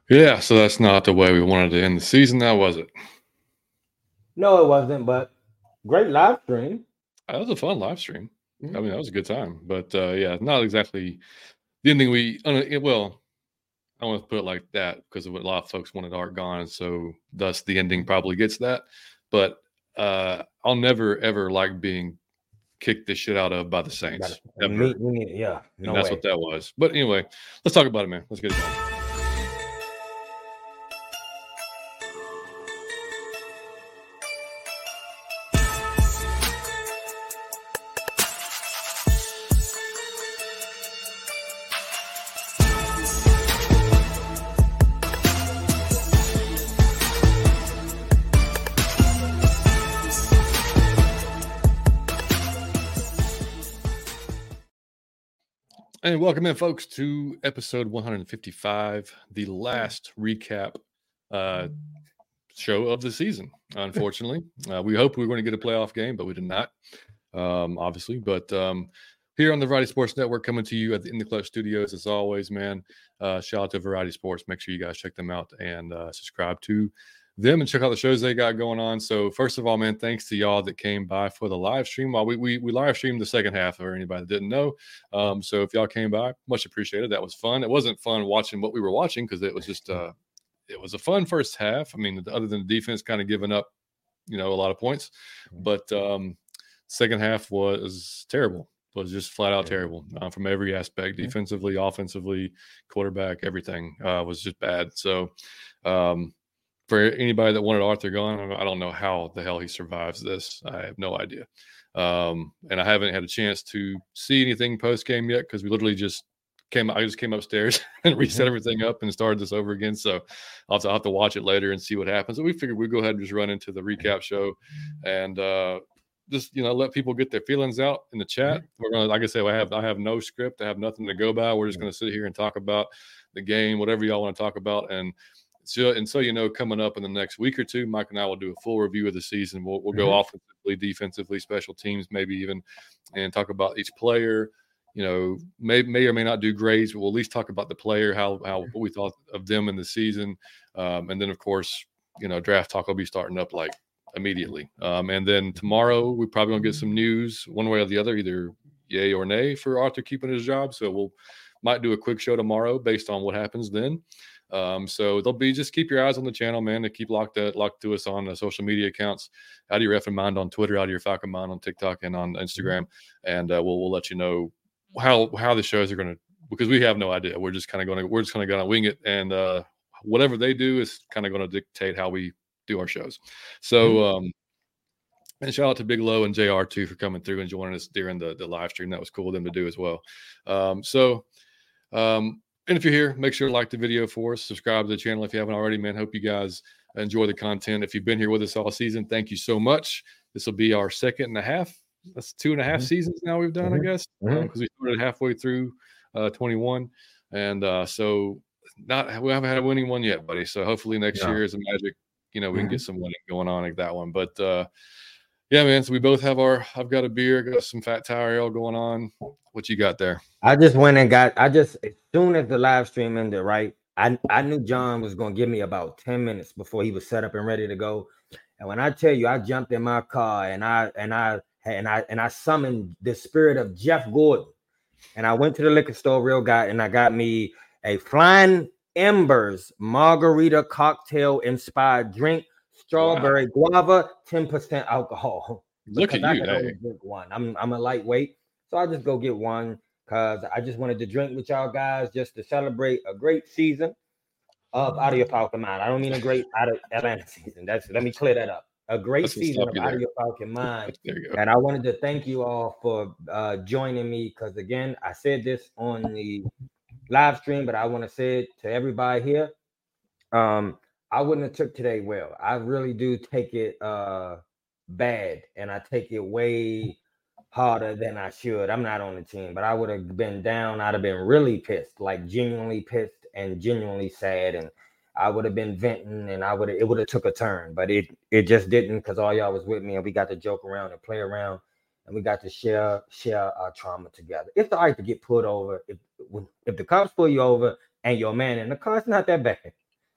Yeah, so that's not the way we wanted to end the season, now was it? No, it wasn't, but great live stream. That was a fun live stream. I mean, Mhm. that was a good time, but yeah, not exactly the ending well, I don't want to put it like that because a lot of folks wanted Art gone, so thus the ending probably gets that. But I'll never ever like being kicked the shit out of by the Saints ever, Yeah, and no that's what way. that was. But anyway, let's talk about it, man. Let's get it done. And welcome in, folks, to episode 155, the last recap show of the season. Unfortunately, we hoped we were going to get a playoff game, but we did not, obviously. But here on the Variety Sports Network, coming to you in the Clutch Studios, as always, man. Shout out to Variety Sports. Make sure you guys check them out and subscribe to them and check out the shows they got going on. So first of all, man, thanks to y'all that came by for the live stream. While we live streamed the second half for anybody that didn't know. So if y'all came by, much appreciated. That was fun. It wasn't fun watching what we were watching because it was just it was a fun first half. I mean, other than the defense kind of giving up, a lot of points, but second half was terrible. Was just flat out terrible from every aspect, defensively, offensively, quarterback, everything was just bad. So for anybody that wanted Arthur gone, I don't know how the hell he survives this. I have no idea. And I haven't had a chance to see anything post game yet because we literally just came upstairs and reset everything up and started this over again. So I'll have to watch it later and see what happens. So we figured we'd go ahead and just run into the recap show and just let people get their feelings out in the chat. We're gonna, like I said, I have no script. I have nothing to go by. We're just gonna sit here and talk about the game, whatever y'all want to talk about. And so coming up in the next week or two, Mike and I will do a full review of the season. We'll go offensively, defensively, special teams, maybe even, and talk about each player. May or may not do grades, but we'll at least talk about the player, how what we thought of them in the season, and then of course, draft talk will be starting up like immediately. And then tomorrow we're probably gonna get some news one way or the other, either yay or nay for Arthur keeping his job. So might do a quick show tomorrow based on what happens then. So there'll be, just keep your eyes on the channel, man, to keep locked to us on the social media accounts. Out of your effing mind on Twitter, out of your Falcon mind on TikTok and on Instagram. And we'll let you know how the shows are going to, because we have no idea. We're just kind of going to wing it. And whatever they do is kind of going to dictate how we do our shows. So, and shout out to Big Low and JR too for coming through and joining us during the live stream. That was cool of them to do as well. And if you're here, make sure to like the video for us. Subscribe to the channel if you haven't already, man. Hope you guys enjoy the content. If you've been here with us all season, thank you so much. This will be our second and a half. That's 2.5 seasons now we've done, I guess, because we started halfway through 21. And so we haven't had a winning one yet, buddy. So hopefully next year is a magic, we can get some winning going on like that one. But yeah, man. So we both have I've got a beer, got some Fat Tire Ale going on. What you got there? I just went and as soon as the live stream ended, right? I knew John was going to give me about 10 minutes before he was set up and ready to go. And when I tell you, I jumped in my car and I summoned the spirit of Jeff Gordon. And I went to the liquor store, Real Guy, and I got me a Flying Embers margarita cocktail inspired drink, strawberry guava, 10% alcohol. Look at you, hey. Drink one. I'm a lightweight, so I just go get one because I just wanted to drink with y'all guys just to celebrate a great season of Out of Your Falcon Mind. I don't mean a great Out of Atlanta season. Let me clear that up. A great season of Out of Your Falcon Mind. And I wanted to thank you all for joining me because, again, I said this on the live stream, but I want to say it to everybody here. I wouldn't have took today well. I really do take it bad, and I take it way harder than I should. I'm not on the team, but I would have been down. I'd have been really pissed, like genuinely pissed and genuinely sad, and I would have been venting, and it would have took a turn, but it just didn't because all y'all was with me, and we got to joke around and play around, and we got to share our trauma together. It's all right to get pulled over if the cops pull you over and your man in the car, it's not that bad.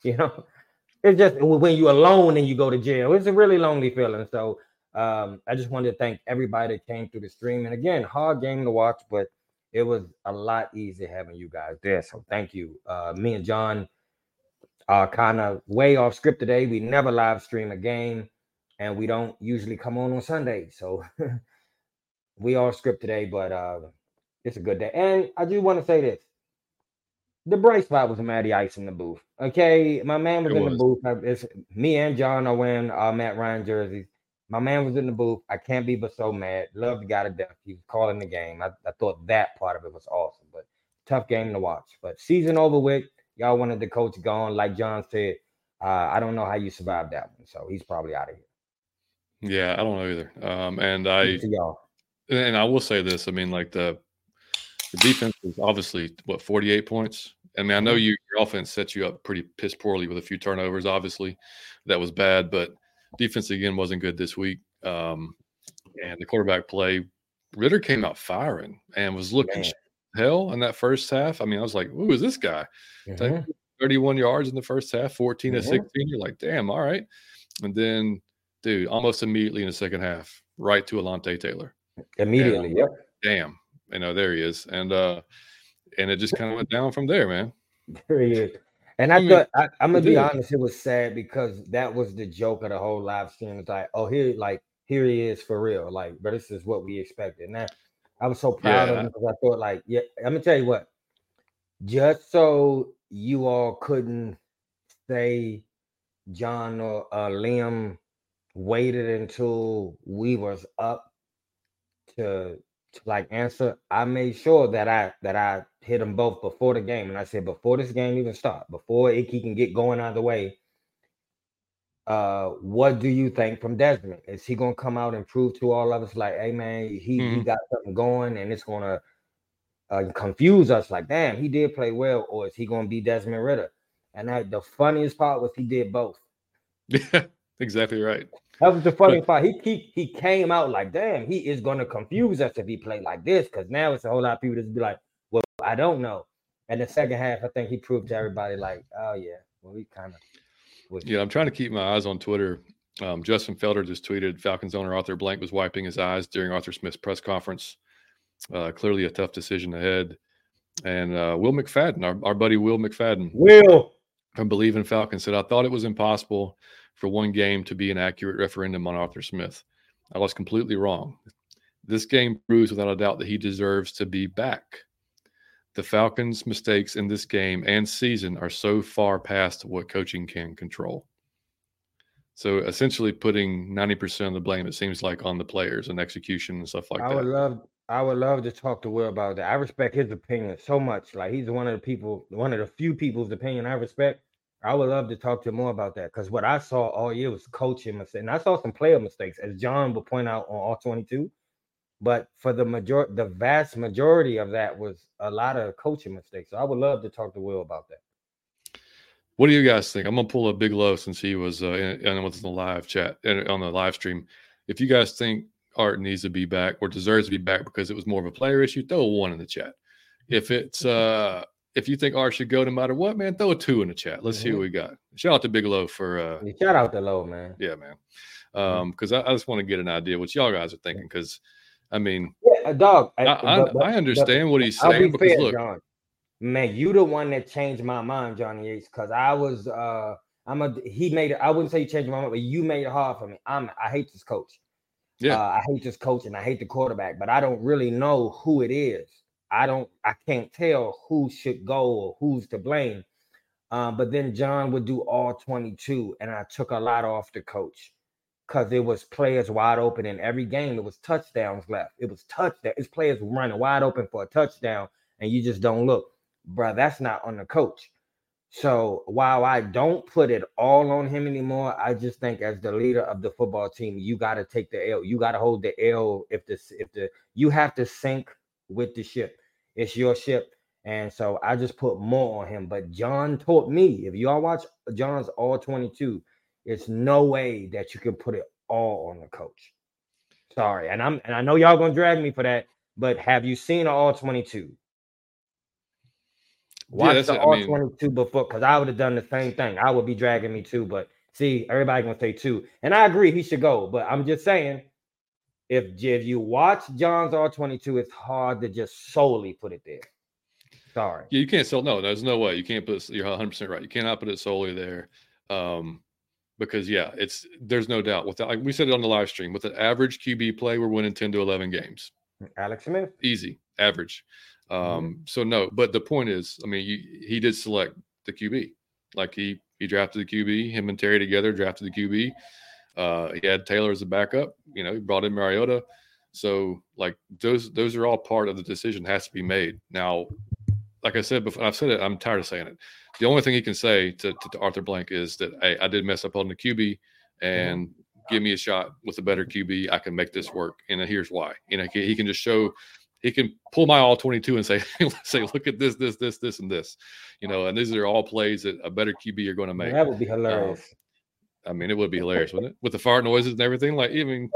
You know, it's just when you're alone and you go to jail. It's a really lonely feeling. So I just wanted to thank everybody that came through the stream. And again, hard game to watch, but it was a lot easier having you guys there. So thank you. Me and John are kind of way off script today. We never live stream a game, and we don't usually come on Sunday. So we off script today, but it's a good day. And I do want to say this. The bright spot was Matty Ice in the booth. Okay, my man was in the booth. It's me and John are wearing our Matt Ryan jerseys. My man was in the booth. I can't be but so mad. Love the guy to death. He was calling the game. I thought that part of it was awesome, but tough game to watch. But season over with. Y'all wanted the coach gone, like John said. I don't know how you survived that one, so he's probably out of here. Yeah, I don't know either. And I will say this. I mean, like the defense is obviously 48 points. I mean, I know your offense set you up pretty piss poorly with a few turnovers. Obviously, that was bad, but defense again wasn't good this week. And the quarterback play, Ritter came out firing and was looking hell in that first half. I mean, I was like, "Who is this guy?" 31 yards in the first half, 14 to 16. You're like, "Damn, all right." And then, dude, almost immediately in the second half, right to Alontae Taylor. Immediately, yep. Damn. There he is. And it just kind of went down from there, man. There he is. And I'm gonna be honest, it was sad because that was the joke of the whole live stream. It's like, oh, here he is for real. Like, but this is what we expected. Now I was so proud of him because I thought, like, yeah, I'm gonna tell you what, just so you all couldn't say John or Liam waited until we was up to like answer, I made sure that I hit them both before the game. And I said, before this game even start, before he can get going out of the way, what do you think from Desmond? Is he gonna come out and prove to all of us like, hey man, he got something going and it's gonna confuse us like, damn, he did play well, or is he gonna be Desmond Ritter? And the funniest part was he did both. Yeah, exactly right. That was the funny part. He came out like, damn, he is gonna confuse us if he played like this, because now it's a whole lot of people just be like, well, I don't know. And the second half, I think he proved to everybody like, oh yeah, well, we kind of. Yeah, I'm trying to keep my eyes on Twitter. Justin Felder just tweeted Falcons owner Arthur Blank was wiping his eyes during Arthur Smith's press conference. Clearly a tough decision ahead. And Will McFadden, our buddy Will McFadden, from Believe in Falcons, said, I thought it was impossible for one game to be an accurate referendum on Arthur Smith. I was completely wrong. This game proves without a doubt that he deserves to be back. The Falcons' mistakes in this game and season are so far past what coaching can control. So essentially putting 90% of the blame, it seems like, on the players and execution and stuff like that. I would love to talk to Will about that. I respect his opinion so much. Like, he's one of the few people's opinion I respect. I would love to talk to him more about that, because what I saw all year was coaching mistakes. And I saw some player mistakes, as John would point out on all 22. But for the vast majority of that was a lot of coaching mistakes. So I would love to talk to Will about that. What do you guys think? I'm gonna pull a Big Low since he was in the live chat and on the live stream. If you guys think Art needs to be back or deserves to be back because it was more of a player issue, throw a 1 in the chat. If it's if you think Art should go no matter what, man, throw a 2 in the chat. Let's see what we got. Shout out to Big Low for shout out to Low, man. Yeah, man. Because I just want to get an idea what y'all guys are thinking. Because I mean, dog. I understand what he's saying because look, John, man, you the one that changed my mind, Johnny Yates. Because I was he made it. I wouldn't say you changed my mind, but you made it hard for me. I hate this coach. Yeah, I hate this coach and I hate the quarterback, but I don't really know who it is. I can't tell who should go or who's to blame. But then John would do all 22, and I took a lot off the coach because there was players wide open in every game. There was touchdowns left. It was touchdown. It's players running wide open for a touchdown, and you just don't look. Bro, that's not on the coach. So while I don't put it all on him anymore, I just think as the leader of the football team, you got to take the L. You got to hold the L. If you have to sink with the ship. It's your ship. And so I just put more on him. But John taught me, if y'all watch John's all 22, it's no way that you can put it all on the coach. Sorry. And I know y'all gonna drag me for that, but have you seen all 22? Watch the R22 before, because I would have done the same thing. I would be dragging me too, but see, everybody gonna say two, and I agree he should go. But I'm just saying, if you watch John's R22, it's hard to just solely put it there. Sorry. Yeah, you can't sell. No, there's no way you can't put. You're 100% right. You cannot put it solely there, because there's no doubt. With like we said it on the live stream, with an average QB play, we're winning 10 to 11 games. Alex Smith, easy, average. So no, but the point is, I mean, he did select the QB. Like he drafted the QB. Him and Terry together drafted the QB. He had Taylor as a backup. You know, he brought in Mariota. So like those are all part of the decision has to be made. Now, like I said before, I've said it. I'm tired of saying it. The only thing he can say to Arthur Blank is that, hey, I did mess up on the QB, and give me a shot with a better QB. I can make this work, and here's why. You know, he can just show. He can pull my all 22 and say, look at this, and this. You know, and these are all plays that a better QB are going to make. That would be hilarious. I mean, it would be hilarious, wouldn't it? With the fart noises and everything. But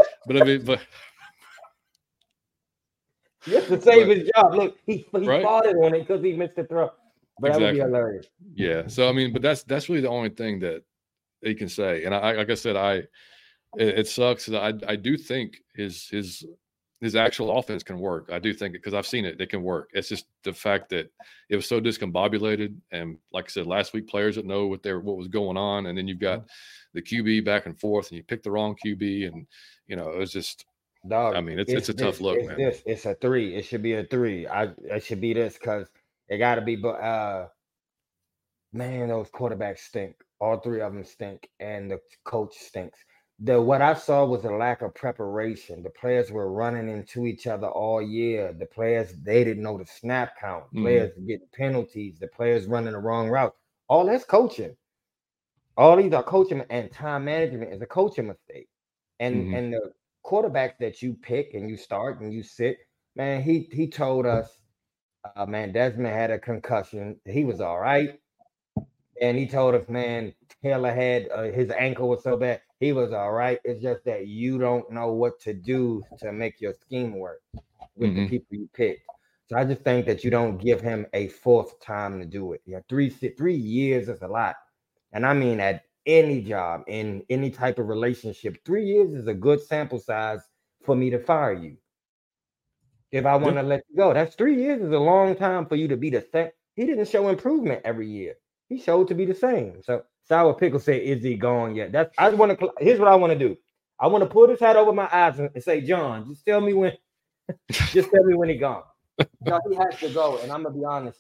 just to save his job. Look, he farted on it because he missed the throw. But that would be hilarious. Yeah. So I mean, but that's really the only thing that he can say. And I like I said, it sucks. I do think his actual offense can work. I do think it because I've seen it. It can work. It's just the fact that it was so discombobulated. And like I said, last week, players that know what was going on, and then you've got the QB back and forth, and you pick the wrong QB, and you know it was just. Dog, I mean, it's a tough look, man. It's a 3. It should be a 3. It should be this because it got to be. But man, those quarterbacks stink. All 3 of them stink, and the coach stinks. What I saw was a lack of preparation. The players were running into each other all year. The players, they didn't know the snap count. Players getting penalties. The players running the wrong route. All that's coaching. All these are coaching, and time management is a coaching mistake. And the quarterback that you pick and you start and you sit, man, he told us, man, Desmond had a concussion. He was all right. And he told us, man, Taylor had his ankle was so bad. He was all right. It's just that you don't know what to do to make your scheme work with the people you pick. So I just think that you don't give him a 4th time to do it. Yeah, 3 years is a lot. And I mean, at any job, in any type of relationship, 3 years is a good sample size for me to fire you. If I want to let you go, that's 3 years is a long time for you to be the same. He didn't show improvement every year. He showed to be the same. So Sour Pickle said, "Is he gone yet?" Here's what I want to do. I want to pull this hat over my eyes and say, "John, just tell me when. Just tell me when he gone." No, he has to go. And I'm gonna be honest.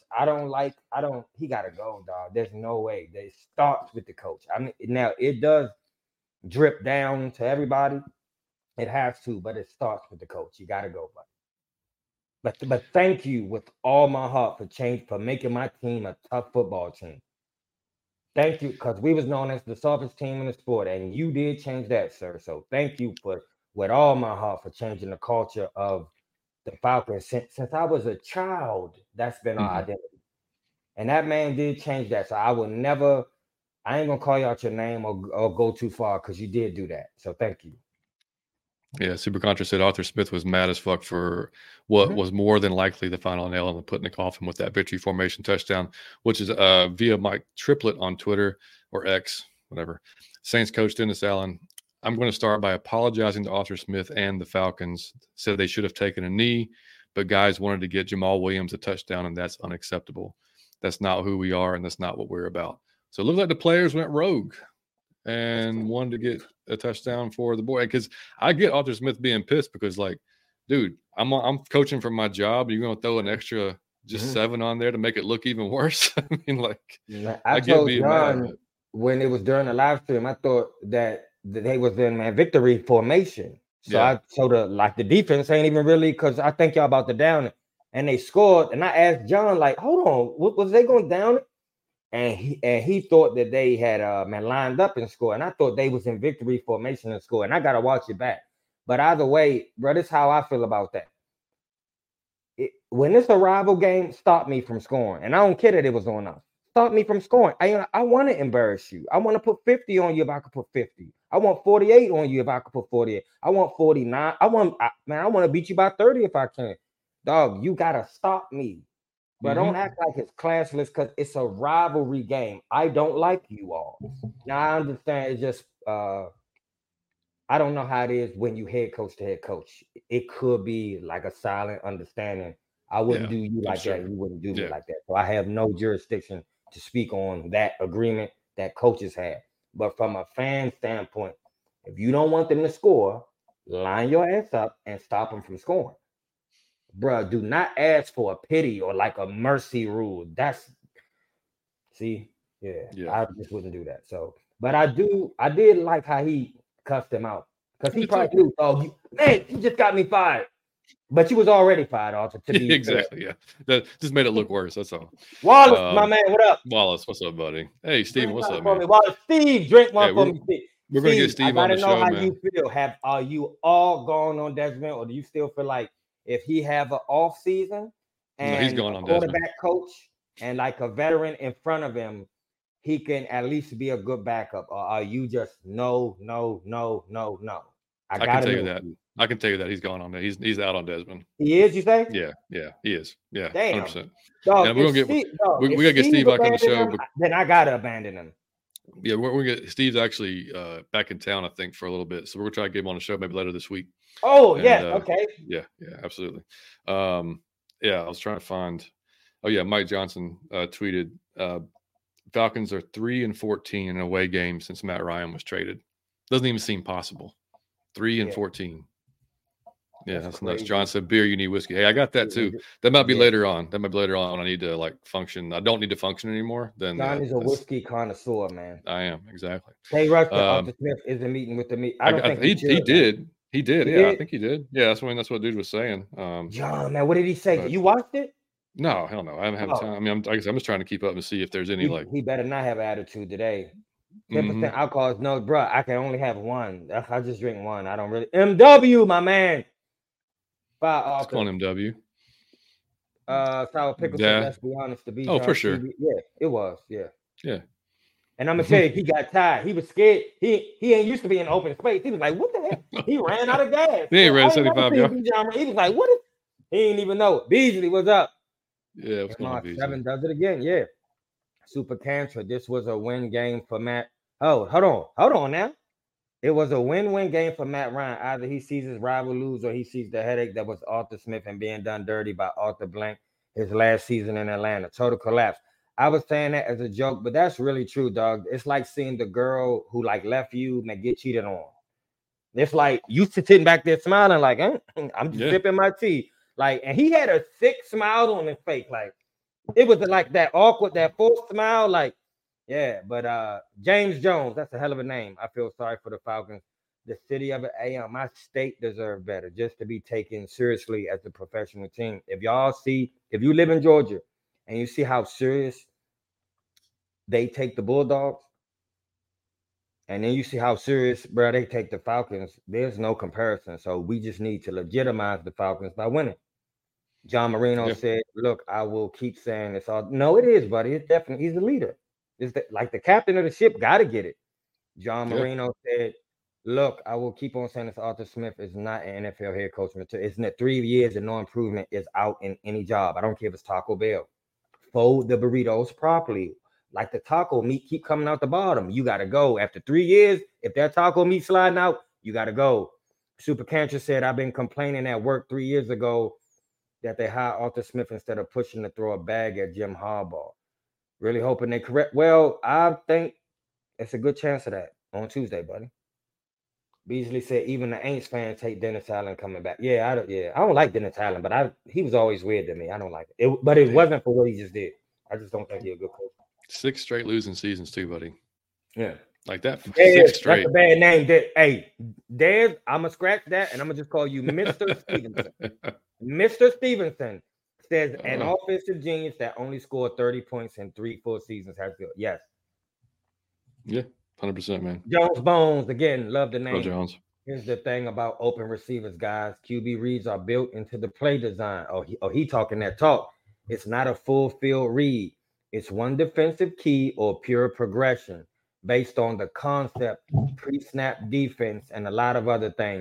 He gotta go, dog. There's no way. It starts with the coach. I mean, now it does drip down to everybody. It has to, but it starts with the coach. You gotta go, buddy. But thank you with all my heart for making my team a tough football team. Thank you, because we was known as the softest team in the sport, and you did change that, sir. So thank you with all my heart for changing the culture of the Falcons since I was a child. That's been our identity, and that man did change that. So I ain't gonna call you out your name or go too far because you did do that. So thank you. Yeah, Super Contra said Arthur Smith was mad as fuck for what was more than likely the final nail in the put in the coffin with that victory formation touchdown, which is via Mike Triplett on Twitter or X, whatever. Saints coach Dennis Allen. I'm going to start by apologizing to Arthur Smith and the Falcons. Said they should have taken a knee, but guys wanted to get Jamal Williams a touchdown, and that's unacceptable. That's not who we are, and that's not what we're about. So it looked like the players went rogue and wanted to get a touchdown for the boy. Because I get Arthur Smith being pissed because, like, dude, I'm coaching for my job. You're going to throw an extra 7 on there to make it look even worse? I mean, like, I told John when it was during the live stream, I thought that they was in victory formation. So I told the defense ain't even really, because I think y'all about to down it. And they scored. And I asked John, like, hold on, what was they going down it? And he thought that they had lined up and scored. And I thought they was in victory formation and score. And I got to watch it back. But either way, bro, this is how I feel about that. When it's a rival game, stop me from scoring. And I don't care that it was on us. Stop me from scoring. I want to embarrass you. I want to put 50 on you if I could put 50. I want 48 on you if I could put 48. I want 49. I want to beat you by 30 if I can. Dog, you got to stop me. But don't act like it's classless because it's a rivalry game. I don't like you all. Now I understand it's just I don't know how it is when you head coach to head coach. It could be like a silent understanding. I wouldn't do you like that, and you wouldn't do me like that. So I have no jurisdiction to speak on that agreement that coaches have. But from a fan standpoint, if you don't want them to score, line your ass up and stop them from scoring. Bruh, do not ask for a pity or like a mercy rule. That's I just wouldn't do that. So, but I did like how he cussed him out because he probably knew, you just got me fired. But you was already fired, also. To be exactly, fair. That just made it look worse. That's all. Wallace, my man, what up? Wallace, what's up, buddy? Hey, Steve, what's up, man? Wallace, Steve, drink one for me. Steve. We're gonna get Steve on the show, man. I gotta know how you feel. Are you all gone on Desmond, or do you still feel like if he have an off season and he's going on a quarterback coach and like a veteran in front of him, he can at least be a good backup? Or are you just no? I can tell you that. I can tell you that he's gone on that. He's out on Desmond. He is, you say? Yeah, he is. Yeah, damn. 100%. Dog, and we're gonna we gotta get Steve back on the show. Then I gotta abandon him. Yeah, we're gonna get Steve's actually back in town, I think, for a little bit. So we're gonna try to get him on the show maybe later this week. Oh, yeah, okay. Yeah, absolutely. I was trying to find. Oh yeah, Mike Johnson tweeted Falcons are 3-14 in away games since Matt Ryan was traded. Doesn't even seem possible. 3-14. Yeah, that's nuts. John said, beer, you need whiskey. Hey, I got that too. That might be later on. That might be later on when I need to function. I don't need to function anymore. Then John is a whiskey connoisseur, man. I am, exactly. Hey, Russ, Arthur Smith isn't meeting with the meat. I don't think he did. He did. Yeah, I think he did. Yeah, that's what dude was saying. John, man, what did he say? You watched it? No, hell no. I haven't had time. I mean, I'm just trying to keep up and see if there's any He better not have attitude today. 10% alcohol is no, bro. I can only have one. I just drink one. I don't really. MW, my man. Let's call him MW. Sour pickle. Let's be honest. To be for sure. Yeah, it was. Yeah. Yeah. And I'm gonna tell you, he got tired. He was scared. He ain't used to be in open space. He was like, "What the heck?" He ran out of gas. He ain't ran 75 yards. He was like, "What is?" He didn't even know it. Beasley, what's up? Yeah, what's going on, Beasley? 7 does it again. Yeah. Super Cancer. This was a win game for Matt. Oh, hold on now. It was a win-win game for Matt Ryan. Either he sees his rival lose or he sees the headache that was Arthur Smith and being done dirty by Arthur Blank his last season in Atlanta. Total collapse. I was saying that as a joke, but that's really true, dog. It's like seeing the girl who left you and get cheated on. It's like you sitting back there smiling like, I'm just sipping my tea. And he had a thick smile on his face. It was like that awkward, that forced smile. But James Jones, that's a hell of a name. I feel sorry for the Falcons. The city of it, my state deserves better just to be taken seriously as a professional team. If you live in Georgia and you see how serious they take the Bulldogs, and then you see how serious, bro, they take the Falcons, there's no comparison. So we just need to legitimize the Falcons by winning. John Marino said, look, I will keep saying it's all. No, it is, buddy. It's definitely, he's the leader. It's the captain of the ship got to get it. John Marino said, look, I will keep on saying this. Arthur Smith is not an NFL head coach material. It's not 3 years and no improvement is out in any job. I don't care if it's Taco Bell. Fold the burritos properly. Like the taco meat keep coming out the bottom. You got to go. After 3 years, if that taco meat sliding out, you got to go. Super Cancer said, I've been complaining at work 3 years ago that they hired Arthur Smith instead of pushing to throw a bag at Jim Harbaugh. Really hoping they correct. Well, I think it's a good chance of that on Tuesday, buddy. Beasley said even the Aints fans hate Dennis Allen coming back. I don't like Dennis Allen, but he was always weird to me. I don't like it. But it wasn't for what he just did. I just don't think he's a good coach. 6 straight losing seasons too, buddy. Yeah. Like that. Dez, 6 straight. That's a bad name. Hey, Dez, I'm going to scratch that and I'm going to just call you Mr. Stevenson. Mr. Stevenson says an offensive genius that only scored 30 points in 3 full seasons has good. Yes. Yeah, 100%, man. Jones Bones, again, love the name. Jones. Here's the thing about open receivers, guys. QB reads are built into the play design. He talking that talk. It's not a full field read. It's one defensive key or pure progression based on the concept, pre-snap defense, and a lot of other things.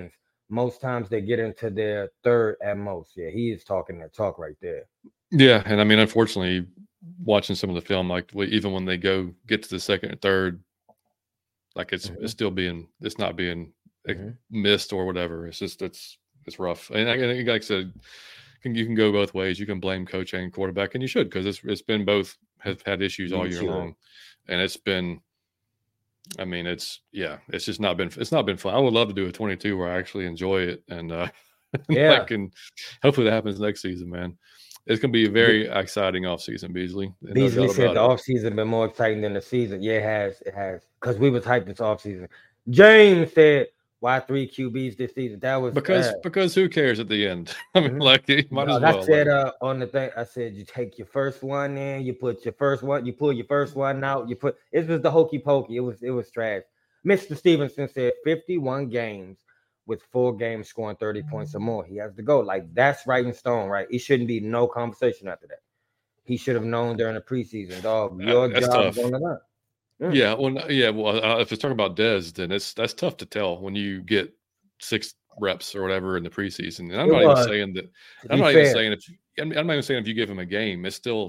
most times they get into their third at most. Yeah, he is talking that talk right there. Yeah, and I mean, unfortunately, watching some of the film, like even when they get to the second and third, like it's not being missed or whatever. It's just it's rough. And like I said, you can go both ways. You can blame coach and quarterback, and you should, because it's been both have had issues all year long, and it's been. I mean, it's just not been fun. I would love to do a 22 where I actually enjoy it, and and hopefully that happens next season, man. It's going to be a very exciting offseason, Beasley. Beasley said the offseason been more exciting than the season. Yeah, it has. Because we was hyped this offseason. James said, why 3 QBs this season? That was because who cares at the end? I mean, like, you might as well. I said on the thing, I said you take your first one in, you put your first one, you pull your first one out, it was the hokey pokey. It was trash. Mr. Stevenson said 51 games with 4 games scoring 30 points or more. He has to go. Like, that's right in stone, right? It shouldn't be no conversation after that. He should have known during the preseason, dog. Your job is on the line. Yeah, well, if it's talking about Dez, then that's tough to tell when you get 6 reps or whatever in the preseason. And I'm not even saying that. I'm not even saying if you give him a game, it's still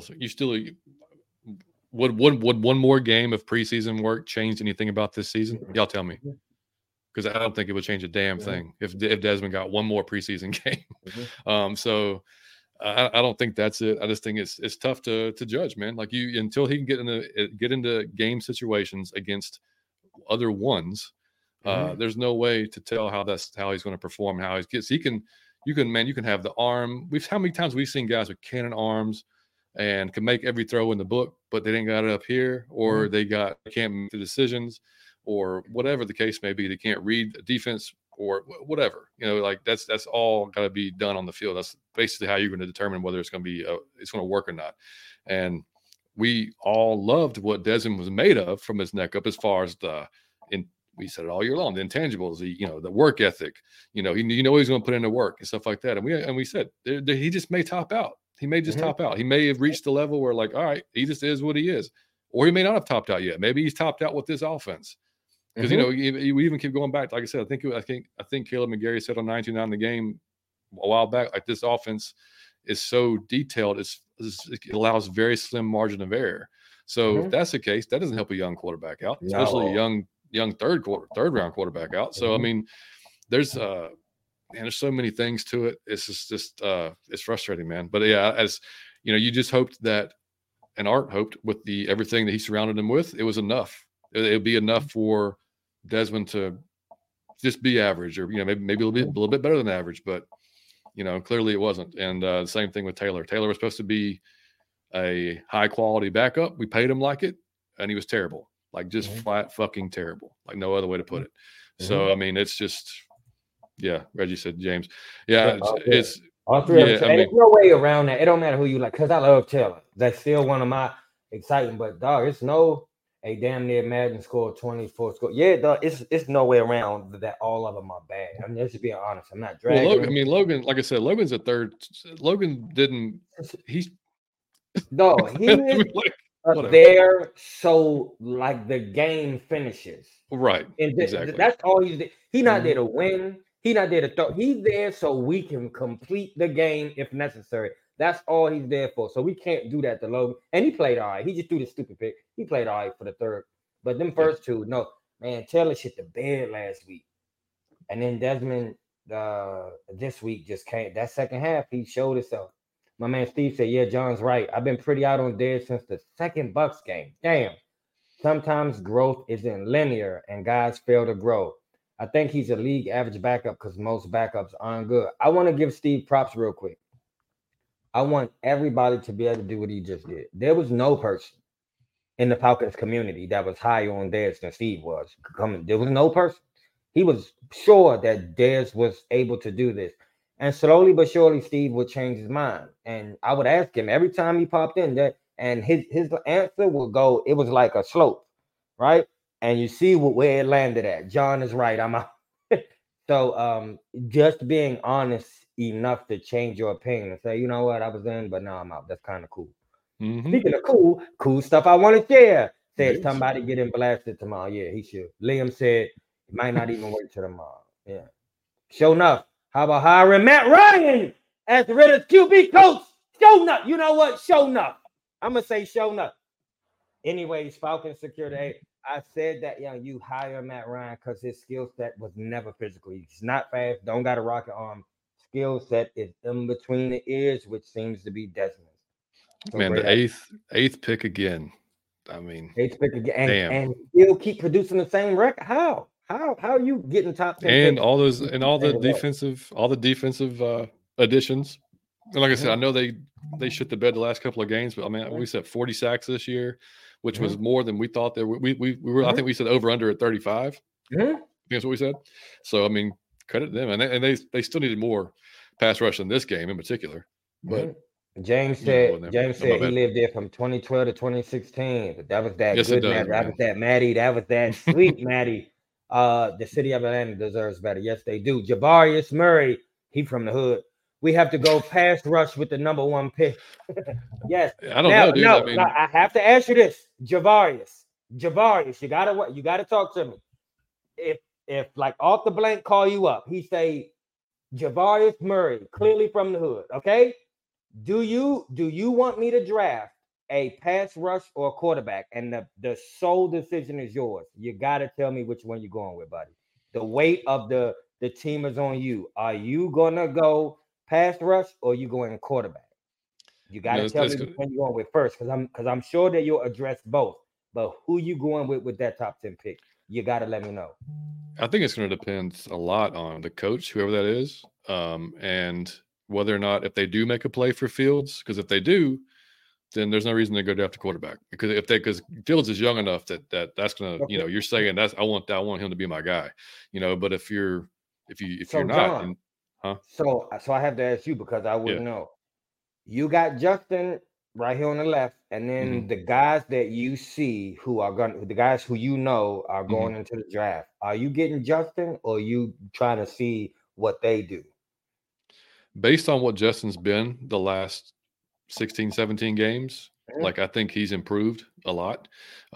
would one more game of preseason work change anything about this season? Y'all tell me. Because I don't think it would change a damn thing if Desmond got one more preseason game. So I don't think that's it. I just think it's tough to judge, man. Like, until he can get into game situations against other ones, there's no way to tell how he's going to perform. How you can have the arm. How many times we've seen guys with cannon arms and can make every throw in the book, but they didn't got it up here, or they can't make the decisions, or whatever the case may be. They can't read the defense or whatever, like that's all got to be done on the field. That's basically how you're going to determine whether it's going to work or not. And we all loved what Desmond was made of from his neck up, as far as we said it all year long, the intangibles, the work ethic, he's going to put in the work and stuff like that. And we said he just may top out. He may just top out. He may have reached the level where, like, all right, he just is what he is, or he may not have topped out yet. Maybe he's topped out with this offense. Because we even keep going back. Like I said, I think Caleb McGarry said on 99 the game a while back, like, this offense is so detailed, it allows very slim margin of error. So if that's the case, that doesn't help a young quarterback out, especially a young third round quarterback out. So I mean, there's so many things to it. It's just it's frustrating, man. But yeah, as you just hoped that, and Art hoped, with everything that he surrounded him with, it was enough. It would be enough for Desmond to just be average, or maybe a little bit better than average, but clearly it wasn't. And the same thing with Taylor. Taylor was supposed to be a high quality backup. We paid him like it, and he was terrible, like just flat fucking terrible, like no other way to put it. So I mean, it's just, Reggie said, James, it's all three of them. There's no way around that. It don't matter who you like, because I love Taylor. That's still one of my exciting. But dog, it's a damn near Madden score 24 score. Yeah, dog, it's no way around that all of them are bad. I mean, just being honest, I'm not dragging. Well, Logan, like I said, Logan's a third. Logan didn't. He's no, he is up there. So like the game finishes, right? And exactly. That's all he's there. He's not there to win. He's not there to throw. He's there so we can complete the game if necessary. That's all he's there for. So we can't do that to Logan. And he played all right. He just threw the stupid pick. He played all right for the third. But them first two, no. Man, Taylor shit the bed last week. And then Desmond this week just came. That second half, he showed himself. My man Steve said, yeah, John's right. I've been pretty out on Dez since the second Bucks game. Damn. Sometimes growth isn't linear and guys fail to grow. I think he's a league average backup because most backups aren't good. I want to give Steve props real quick. I want everybody to be able to do what he just did. There was no person in the Falcons community that was higher on Dez than Steve was. There was no person. He was sure that Dez was able to do this. And slowly but surely, Steve would change his mind. And I would ask him every time he popped in that, and his answer would go, it was like a slope, right? And you see where it landed at. John is right. I'm out. So just being honest enough to change your opinion and say, you know what, I was in, but now I'm out. That's kind of cool. Speaking of cool stuff I want to share. Said somebody getting blasted tomorrow. Yeah, he should. Liam said it might not even wait till tomorrow. Yeah. Show enough. How about hiring Matt Ryan as the Raiders QB coach? Show enough. You know what? Show enough. I'm gonna say show enough. Anyways, Falcons secure the A. I said that you hire Matt Ryan because his skill set was never physical. He's not fast, don't got a rocket arm. Skill set is in between the ears, which seems to be Desmond. So man, the eighth pick again. I mean, eighth pick again, and still keep producing the same record. How are you getting top 10? And all those and all the defensive additions. And like I said, I know they shit the bed the last couple of games, but I mean, we said 40 sacks this year, which was more than we thought. We were. I think we said over under at 35. That's what we said. So I mean, credit them, and they still needed more pass rush in this game in particular. But James said he lived there from 2012 to 2016. That was that good Maddie. That was that Maddie. That was that sweet Maddie. The city of Atlanta deserves better. Yes, they do. Javarius Murray, he from the hood. We have to go pass rush with the number 1 pick. Yes. I don't know, dude. No, I have to ask you this. Javarius, you gotta talk to me. If like off the blank call you up, he say Javarius Murray, clearly from the hood. Okay. Do you want me to draft a pass rush or a quarterback? And the sole decision is yours. You gotta tell me which one you're going with, buddy. The weight of the team is on you. Are you gonna go pass rush or you going quarterback? You gotta tell me which one you're going with first, because I'm sure that you'll address both. But who you going with that top 10 pick? You gotta let me know. I think it's going to depend a lot on the coach, whoever that is, and whether or not if they do make a play for Fields. Because if they do, then there's no reason to go draft a quarterback. Because Fields is young enough that's going to you're saying I want him to be my guy, But if you're not, John, So I have to ask you because I wouldn't know. You got Justin right here on the left, and then the guys that you see the guys who are going into the draft. Are you getting Justin, or are you trying to see what they do? Based on what Justin's been the last 16, 17 games, like I think he's improved a lot.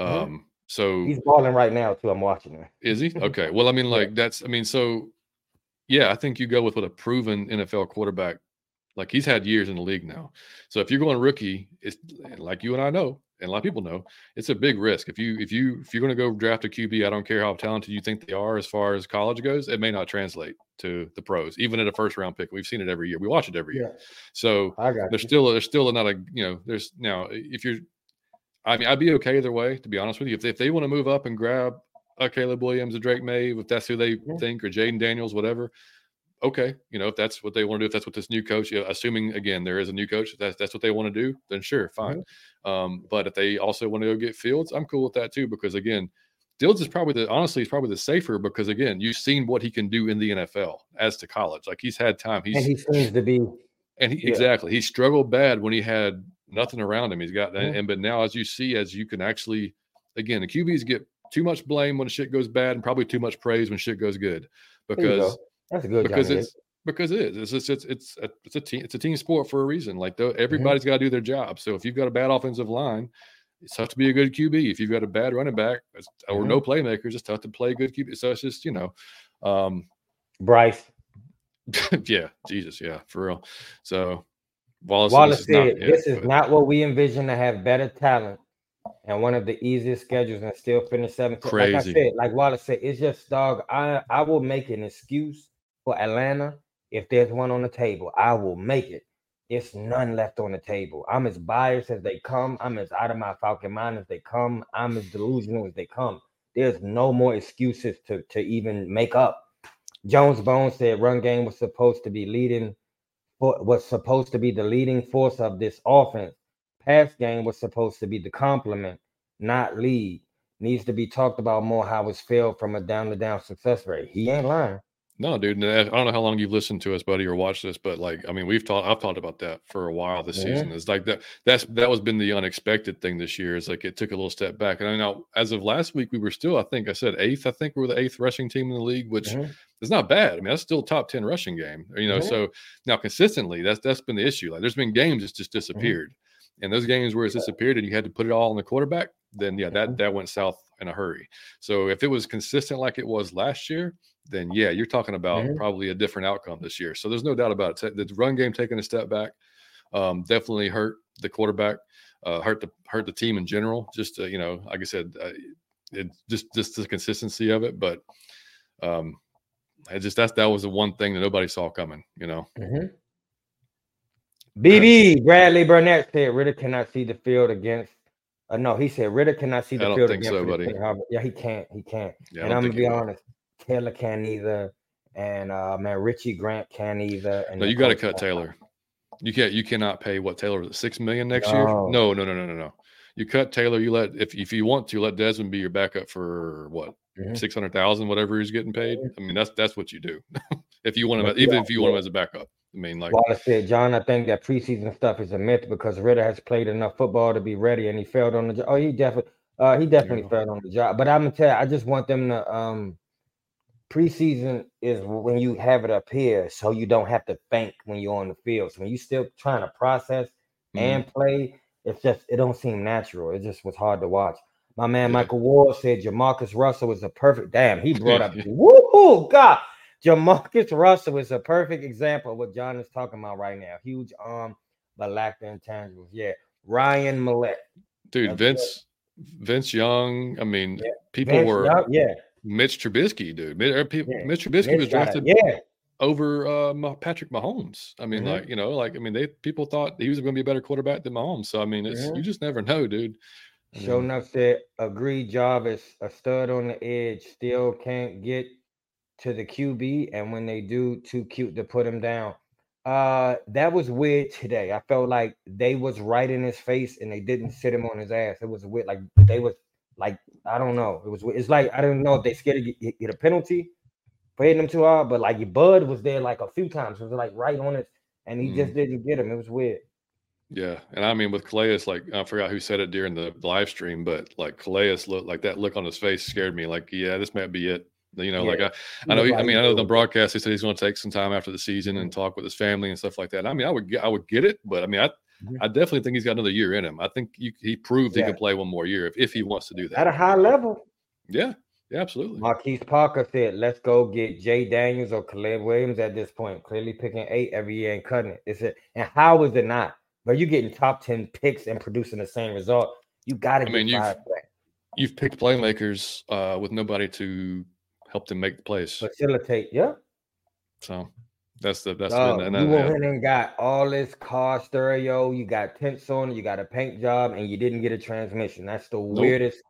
So he's balling right now too. I'm watching him. Is he? Okay. Well, I mean, so yeah, I think you go with what a proven NFL quarterback. Like he's had years in the league now. So if you're going rookie, it's like you and I know, and a lot of people know, it's a big risk. If you're going to go draft a QB, I don't care how talented you think they are as far as college goes, it may not translate to the pros, even at a first round pick. We've seen it every year. We watch it every year. So there's still not a, there's now I'd be okay either way, to be honest with you. If they want to move up and grab a Caleb Williams, a Drake May, if that's who they think, or Jaden Daniels, whatever. Okay, if that's what they want to do, if that's what this new coach, assuming again there is a new coach, if that's what they want to do, then sure, fine. But if they also want to go get Fields, I'm cool with that too, because again, Fields is probably the safer, because again, you've seen what he can do in the NFL as to college. Like he's had time. And he seems to be. And exactly, he struggled bad when he had nothing around him. He's got that, but now as you can actually, again, the QBs get too much blame when shit goes bad, and probably too much praise when shit goes good, because. That's a good because it is. It's a team sport for a reason. Like everybody's got to do their job. So if you've got a bad offensive line, it's tough to be a good QB. If you've got a bad running back or no playmakers, it's tough to play a good QB. So it's just Bryce. Yeah, Jesus, yeah, for real. So Wallace said, "This is not what we envision to have better talent and one of the easiest schedules and still finish 7th." Crazy. Like I said, like Wallace said, it's just dog. I will make an excuse for Atlanta if there's one on the table. I will make it. It's none left on the table. I'm as biased as they come. I'm as out of my Falcon mind as they come. I'm as delusional as they come. There's no more excuses to even make up. Jones Bones said run game was supposed to be the leading force of this offense. Pass game was supposed to be the complement, not lead. Needs to be talked about more how it's failed from a down-to-down success rate. He ain't lying. No, dude. I don't know how long you've listened to us, buddy, or watched this, but like, I mean, I've talked about that for a while this season. It's like that was been the unexpected thing this year. It's like it took a little step back. And I know as of last week, we were still, I think I said 8th. I think we were the 8th rushing team in the league, which is not bad. I mean, that's still a top 10 rushing game. So now consistently, that's been the issue. Like there's been games it's just disappeared. And those games where it's disappeared and you had to put it all on the quarterback, then that went south in a hurry. So if it was consistent like it was last year, then yeah, you're talking about probably a different outcome this year. So there's no doubt about it. The run game taking a step back definitely hurt the quarterback, hurt the team in general. Just like I said, it just the consistency of it. But that was the one thing that nobody saw coming. BB Bradley Burnett said Ridder cannot see the field against. No, he said Ridder cannot see the field against. I don't think so, buddy. Yeah, he can't. Yeah, and I'm gonna be honest, Taylor can't either, and man, Richie Grant can't either. And no, you got to cut Taylor. You cannot pay what Taylor was at $6 million next year. No. You cut Taylor. You let if you want to let Desmond be your backup for what $600,000, whatever he's getting paid. I mean that's what you do if you want him, even if you want him as a backup. I mean, like Wallace said, John, I think that preseason stuff is a myth because Ridder has played enough football to be ready, and he failed on the job. Oh, he definitely failed on the job. But I'm gonna tell you, I just want them to preseason is when you have it up here, so you don't have to think when you're on the field. So when you're still trying to process and play, it don't seem natural. It just was hard to watch. My man Michael Ward said Jamarcus Russell is a perfect. Damn, he brought up woo God. Jamarcus Russell is a perfect example of what John is talking about right now. Huge arm, but lacked the intangibles. Yeah, Ryan Mallett, dude. Vince Young. I mean, people were. Mitch Trubisky, dude. Mitch Trubisky was drafted over Patrick Mahomes. I mean, people thought he was going to be a better quarterback than Mahomes. So I mean, you just never know, dude. Sure enough said, agree, Jarvis, a stud on the edge, still can't get to the QB, and when they do, too cute to put him down. That was weird today. I felt like they was right in his face and they didn't sit him on his ass. It was weird. Like they was like, I don't know. It's like I don't know if they scared to get a penalty for hitting him too hard, but like Bud was there like a few times. It was like right on it, and he just didn't get him. It was weird. Yeah, and I mean with Calais, like I forgot who said it during the live stream, but like Calais looked like that look on his face scared me. Like, yeah, this might be it. Like I know. I know the broadcast. He said he's going to take some time after the season and talk with his family and stuff like that. I mean, I would get it, but I mean, I definitely think he's got another year in him. I think he proved he can play one more year if he wants to do that at a high level. Yeah, absolutely. Marquise Parker said, "Let's go get Jay Daniels or Caleb Williams at this point. Clearly picking 8 every year and cutting it. And how is it not? But you're getting top 10 picks and producing the same result. You got to get 5 back. You've picked playmakers with nobody to help them make the plays. Facilitate, yeah. So that's you went in and got all this car stereo, you got tents on it, you got a paint job, and you didn't get a transmission. That's the weirdest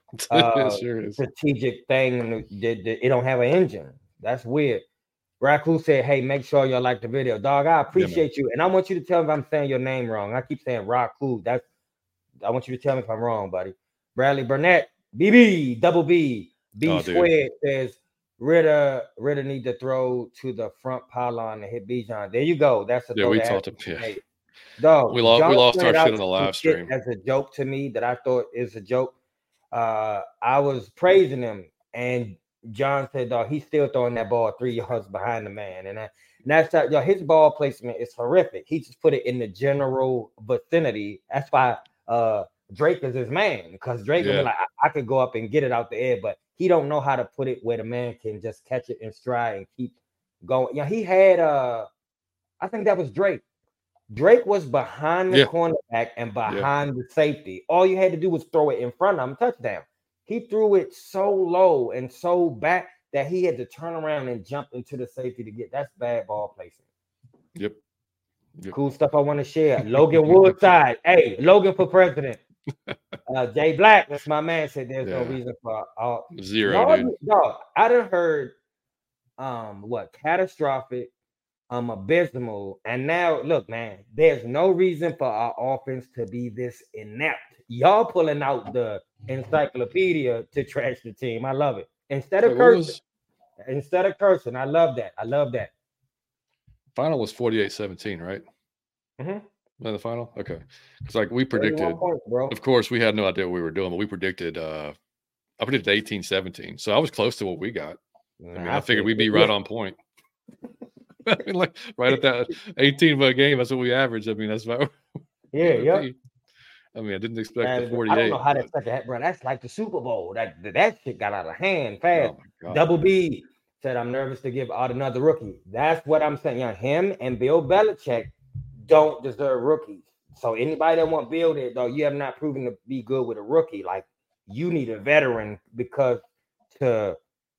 strategic thing. It don't have an engine. That's weird. Raku said, hey, make sure y'all like the video. Dog, I appreciate you. And I want you to tell me if I'm saying your name wrong. I keep saying Raku. I want you to tell me if I'm wrong, buddy. Bradley Burnett, BB, double B. B-squared says Ridder need to throw to the front pylon to hit Bijan. There you go. That's a we talked him. Yeah. Dog, we lost our shit on the live stream. As a joke to me that I thought is a joke. I was praising him, and John said, dog, he's still throwing that ball 3 yards behind the man. And that's how his ball placement is horrific. He just put it in the general vicinity. That's why Drake is his man, because Drake will be like, I could go up and get it out the air, but he don't know how to put it where the man can just catch it in stride and keep going. Yeah, he had I think that was Drake. Drake was behind the cornerback and behind the safety. All you had to do was throw it in front of him, touchdown. He threw it so low and so back that he had to turn around and jump into the safety to get. That's bad ball placement. Yep. Cool stuff I want to share. Logan Woodside. Hey, Logan for president. Jay Black, that's my man, said there's no reason for zero. Dog, I done heard catastrophic, abysmal, and now look, man, there's no reason for our offense to be this inept. Y'all pulling out the encyclopedia to trash the team. I love it. Instead of cursing, I love that. Final was 48-17, right? The final? Okay. It's like we predicted, points, of course, we had no idea what we were doing, but we predicted, I predicted 18-17. So I was close to what we got. I mean, I figured we'd be right on point. I mean, like right at that 18 game, that's what we averaged. I mean, that's about I mean, I didn't expect the And 48. I don't know how but, that second half, bro. That's like the Super Bowl. That shit got out of hand fast. oh my God. Double B said, "I'm nervous to give out another rookie." That's what I'm saying. Yeah, him and Bill Belichick don't deserve rookies. So anybody that want Bill there, though, you have not proven to be good with a rookie. Like you need a veteran because to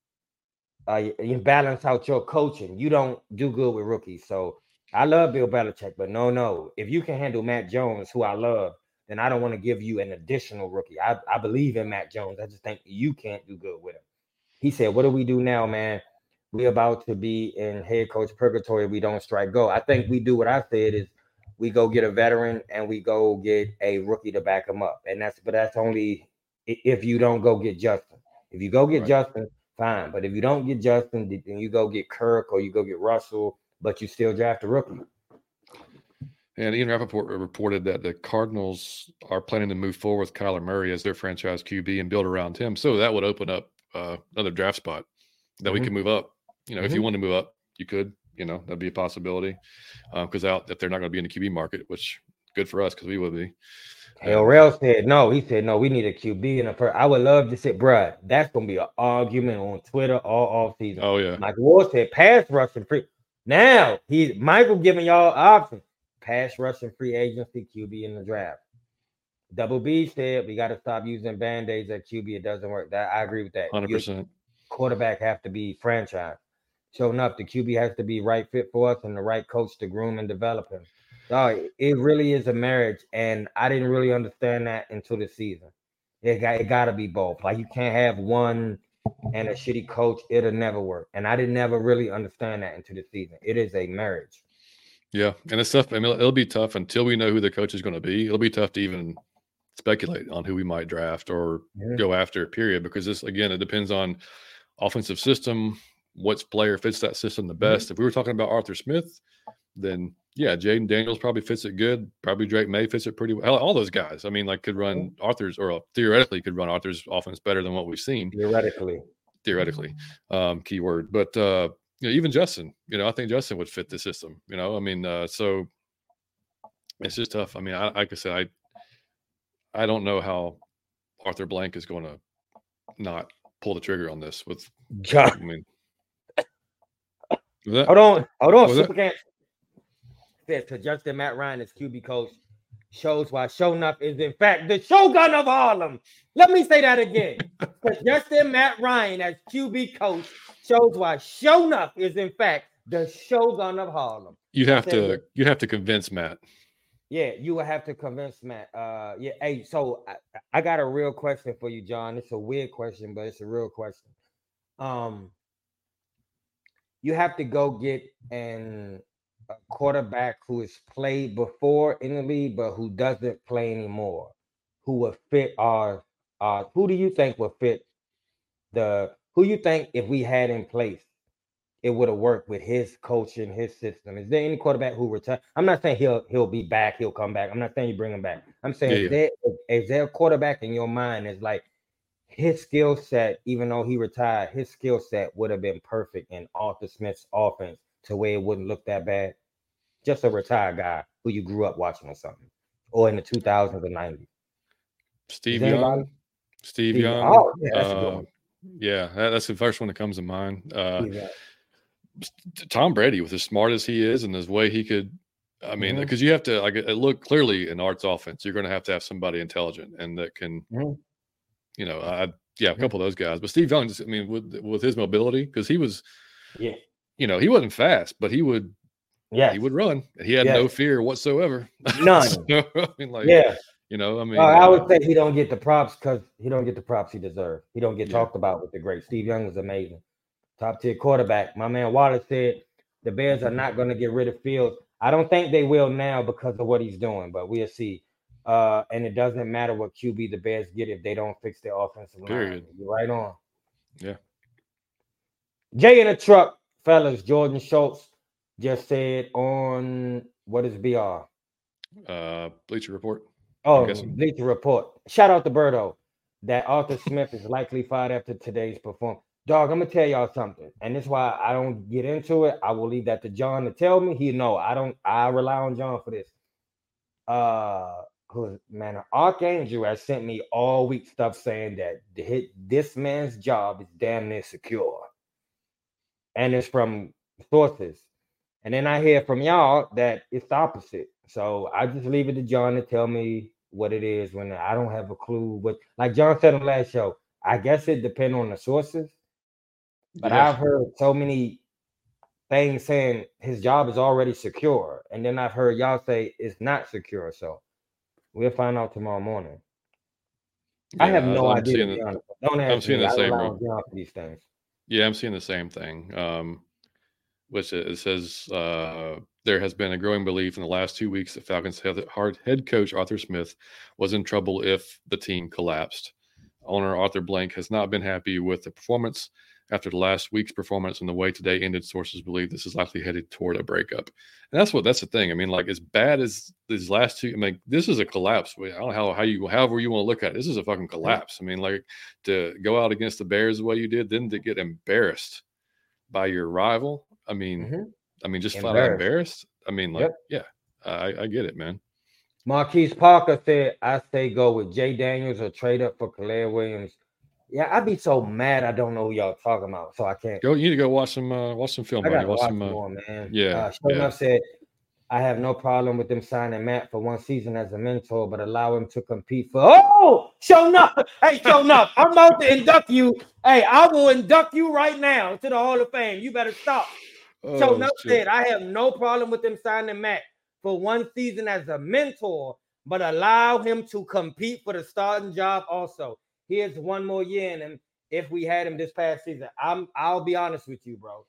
you balance out your coaching. You don't do good with rookies. So I love Bill Belichick, but no. If you can handle Matt Jones, who I love, then I don't want to give you an additional rookie. I believe in Matt Jones. I just think you can't do good with him. He said, "What do we do now, man? We're about to be in head coach purgatory. We don't strike gold." I think we do what I said is we go get a veteran and we go get a rookie to back him up. And that's only if you don't go get Justin. If you go get Right. Justin, fine. But if you don't get Justin, then you go get Kirk or you go get Russell, but you still draft a rookie. And Ian Rappaport reported that the Cardinals are planning to move forward with Kyler Murray as their franchise QB and build around him. So that would open up another draft spot that we can move up. You know, if you want to move up, you could. You know, that'd be a possibility. Because if they're not going to be in the QB market, which good for us because we would be. Rail said no. He said no. We need a QB in a first. I would love to say, bruh, that's gonna be an argument on Twitter all off season. Oh yeah. Michael Ward said pass rushing free. Now Michael giving y'all options. Pass rushing free agency QB in the draft. Double B said we got to stop using band-aids at QB. It doesn't work. That I agree with that. 100%. Quarterback have to be franchise. Sure enough, the QB has to be right fit for us and the right coach to groom and develop him. It really is a marriage, and I didn't really understand that until the season. It got to be both. Like you can't have one and a shitty coach. It'll never work. And I didn't never really understand that until the season. It is a marriage. Yeah, and it's tough. I mean, it'll be tough until we know who the coach is going to be. It'll be tough to even speculate on who we might draft or go after, period, because this, again, it depends on offensive system, what player fits that system the best. If we were talking about Arthur Smith, then yeah, Jaden Daniels probably fits it good. Probably Drake May fits it pretty well. All those guys, I mean, like could run Arthur's, or theoretically could run Arthur's offense better than what we've seen. Theoretically, keyword. But you know, even Justin, you know, I think Justin would fit the system. You know, I mean, so it's just tough. I mean, like I said, I don't know how Arthur Blank is going to not pull the trigger on this. With, I mean, hold on, Super Camp says to Justin Matt Ryan as QB coach shows why Shonuff is in fact the Shogun of Harlem. Let me say that again. Justin Matt Ryan as QB coach shows why Shonuff is in fact the Shogun of Harlem. You have to convince Matt. Yeah, you will have to convince Matt. Yeah, hey, so I got a real question for you, John. It's a weird question, but it's a real question. You have to go get a quarterback who has played before in the league, but who doesn't play anymore, who would fit our who do you think would fit who you think if we had in place, it would have worked with his coaching, his system? Is there any quarterback who retired? I'm not saying he'll be back, he'll come back. I'm not saying you bring him back. I'm saying is there a quarterback in your mind is like his skill set, even though he retired, his skill set would have been perfect in Arthur Smith's offense to where it wouldn't look that bad? Just a retired guy who you grew up watching or something, or in the 2000s or 90s. Steve Young. Oh, yeah, that's a good one. Yeah, that's the first one that comes to mind. Tom Brady, with as smart as he is and his way he could, I mean, because you have to look clearly in Art's offense, you're going to have somebody intelligent and that can, you know, a couple of those guys. But Steve Young, I mean, with his mobility, because he was, you know, he wasn't fast, but he would run. He had no fear whatsoever. None. So, I mean, like, you know, I mean, I would say he don't get the props because he don't get the props he deserves. He don't get talked about with the great. Steve Young was amazing. Top tier quarterback. My man Wallace said the Bears are not going to get rid of Fields. I don't think they will now because of what he's doing, but we'll see. And it doesn't matter what QB the Bears get if they don't fix their offensive line. You're right on. Yeah. Jay in the truck, fellas. Jordan Schultz just said on what is BR? Bleacher Report. Oh, Bleacher Report. Shout out to Birdo that Arthur Smith is likely fired after today's performance. Dog, I'm gonna tell y'all something, and this is why I don't get into it. I will leave that to John to tell me. I rely on John for this. man, Archangel has sent me all week stuff saying that this man's job is damn near secure. And it's from sources. And then I hear from y'all that it's the opposite. So I just leave it to John to tell me what it is when I don't have a clue. But like John said on the last show, I guess it depends on the sources. But I've heard so many things saying his job is already secure. And then I've heard y'all say it's not secure. So we'll find out tomorrow morning. I have no idea. Don't ask me. I rely on John for these things. Yeah, I'm seeing the same thing. Which it says there has been a growing belief in the last 2 weeks that Falcons head coach Arthur Smith was in trouble if the team collapsed. Owner Arthur Blank has not been happy with the performance after the last week's performance, and the way today ended, sources believe this is likely headed toward a breakup. And that's the thing. I mean, like, as bad as these last two, I mean, this is a collapse. I don't know however you want to look at it. This is a fucking collapse. I mean, like, to go out against the Bears the way you did, then to get embarrassed by your rival. I mean, just flat out embarrassed. I mean, like, I get it, man. Marquise Parker said, I say go with Jay Daniels or trade up for Calais Williams. Yeah, I'd be so mad I don't know who y'all talking about, so I can't. You need to go watch some film. I gotta watch some more, man. Enough said, I have no problem with them signing Matt for one season as a mentor, but allow him to compete for. Oh, show enough. Hey, show enough. I'm about to induct you. Hey, I will induct you right now to the Hall of Fame. You better stop. Show enough said, I have no problem with them signing Matt for one season as a mentor, but allow him to compete for the starting job also. Here's one more year in him. If we had him this past season, I'll be honest with you, bro.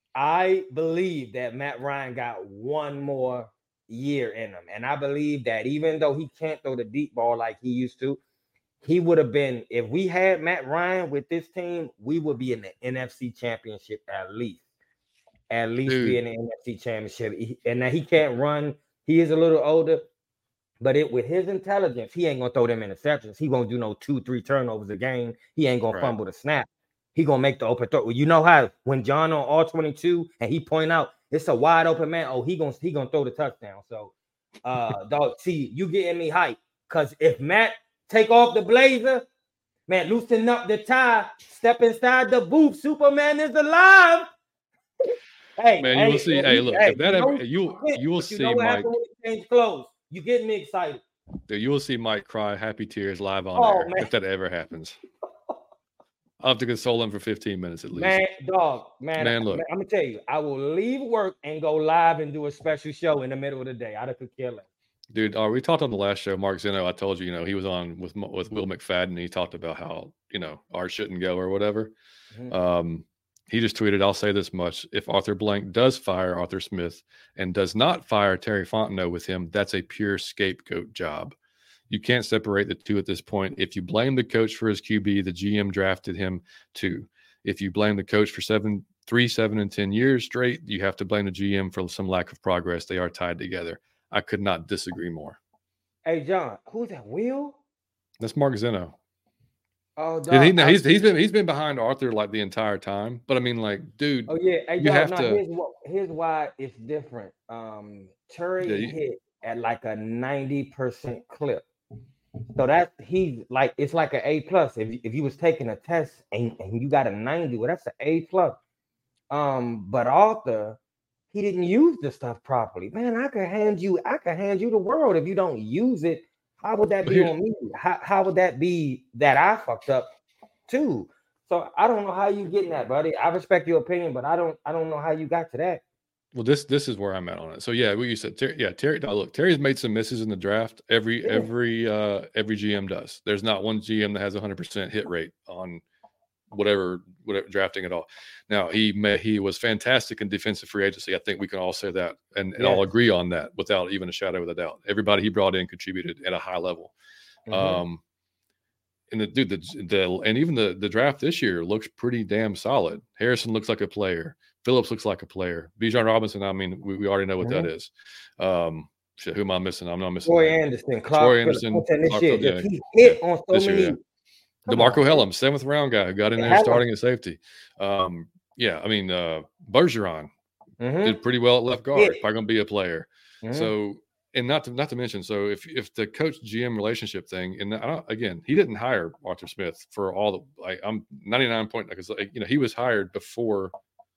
I believe that Matt Ryan got one more year in him. And I believe that even though he can't throw the deep ball like he used to, he would have been, if we had Matt Ryan with this team, we would be in the NFC Championship at least. At least be in the NFC Championship. And now he can't run. He is a little older. But with his intelligence, he ain't gonna throw them interceptions. He won't do no 2-3 turnovers a game. He ain't gonna fumble the snap. He gonna make the open throw. Well, you know how when John on all 22 and he point out it's a wide open man. Oh, he gonna throw the touchdown. So, dog, see, you getting me hyped because if Matt take off the blazer, man, loosen up the tie, step inside the booth. Superman is alive. Hey, man, you will see. Hey, look, if that ever, you will see Mike change clothes. You getting me excited? Dude, you will see Mike cry happy tears live on air if that ever happens. I'll have to console him for 15 minutes at least. Man, look. I'm gonna tell you, I will leave work and go live and do a special show in the middle of the day. I could kill it. Dude, we talked on the last show, Mark Zeno. I told you, he was on with Will McFadden. He talked about how Art shouldn't go or whatever. Mm-hmm. He just tweeted, I'll say this much. If Arthur Blank does fire Arthur Smith and does not fire Terry Fontenot with him, that's a pure scapegoat job. You can't separate the two at this point. If you blame the coach for his QB, the GM drafted him too. If you blame the coach for 7, and 10 years straight, you have to blame the GM for some lack of progress. They are tied together. I could not disagree more. Hey, John, who's that? Will? That's Mark Zeno. Oh, dog, he's been behind Arthur like the entire time. But I mean, like, dude. Oh yeah, hey, dog, here's why it's different. Terry hit at like a 90% clip, so it's like an A+. If you was taking a test and you got a 90, well, that's an A+. But Arthur, he didn't use the stuff properly. Man, I can hand you the world if you don't use it. How would that be on me? How would that be that I fucked up too? So I don't know how you getting that, buddy. I respect your opinion, but I don't know how you got to that. Well, this is where I'm at on it. So yeah, what you said, Terry. Now look, Terry's made some misses in the draft. Every GM does. There's not one GM that has 100% hit rate on whatever drafting at all. Now he was fantastic in defensive free agency. I think we can all say that and all agree on that without even a shadow of a doubt. Everybody he brought in contributed at a high level. Mm-hmm. And the draft this year looks pretty damn solid. Harrison looks like a player. Phillips looks like a player. Bijan Robinson, I mean, we already know what that is. Who am I missing? I'm not missing. Troy Anderson, Clark Phillips. He hit on so many. DeMarco Hellum, 7th round guy who got in there starting at safety. I mean, Bergeron did pretty well at left guard. Probably going to be a player. So And not to mention, so if the coach GM relationship thing, and again, he didn't hire Arthur Smith for all the, like, I'm 99 point, because, like, he was hired before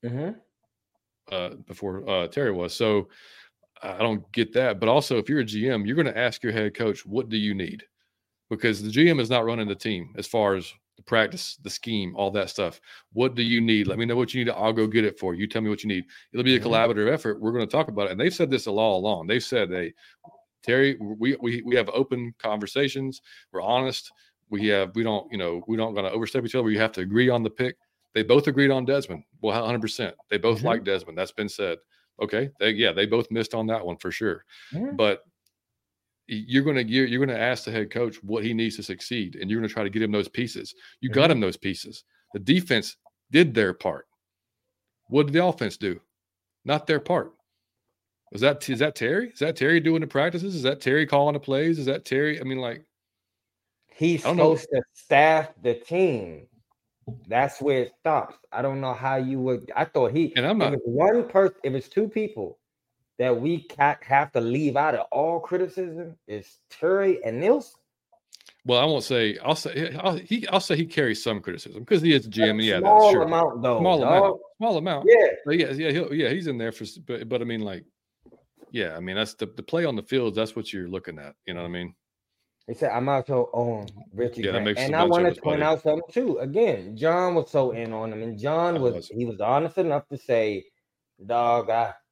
Terry was. So I don't get that. But also, if you're a GM, you're going to ask your head coach, what do you need? Because the GM is not running the team as far as the practice, the scheme, all that stuff. What do you need? Let me know what you need. I'll go get it for you. You tell me what you need. It'll be a collaborative effort. We're going to talk about it. And they've said this all along. They've said, hey, Terry, we have open conversations. We're honest. We don't going to overstep each other. We have to agree on the pick. They both agreed on Desmond. Well, 100%. They both like Desmond. That's been said. Okay. They both missed on that one for sure. But you're going to ask the head coach what he needs to succeed, and you're going to try to get him those pieces. You got him those pieces. The defense did their part. What did the offense do? Not their part. Is that Terry? Is that Terry doing the practices? Is that Terry calling the plays? Is that Terry? I mean, like, he's supposed to staff the team. That's where it stops. I don't know how you would. I thought if it's one person, if it's two people that we have to leave out of all criticism, is Terry and Nilsson. Well, I won't say. I'll say he carries some criticism because he is a GM. Yeah, small that's true. Amount though. Small amount. Yeah. But he's in there for. But I mean, like, yeah, I mean, that's the play on the field. That's what you're looking at. You know what I mean? He said, I'm also on Richie Grant. And I want to point out something too. Again, John was so in on him, and John was honest enough to say, dog,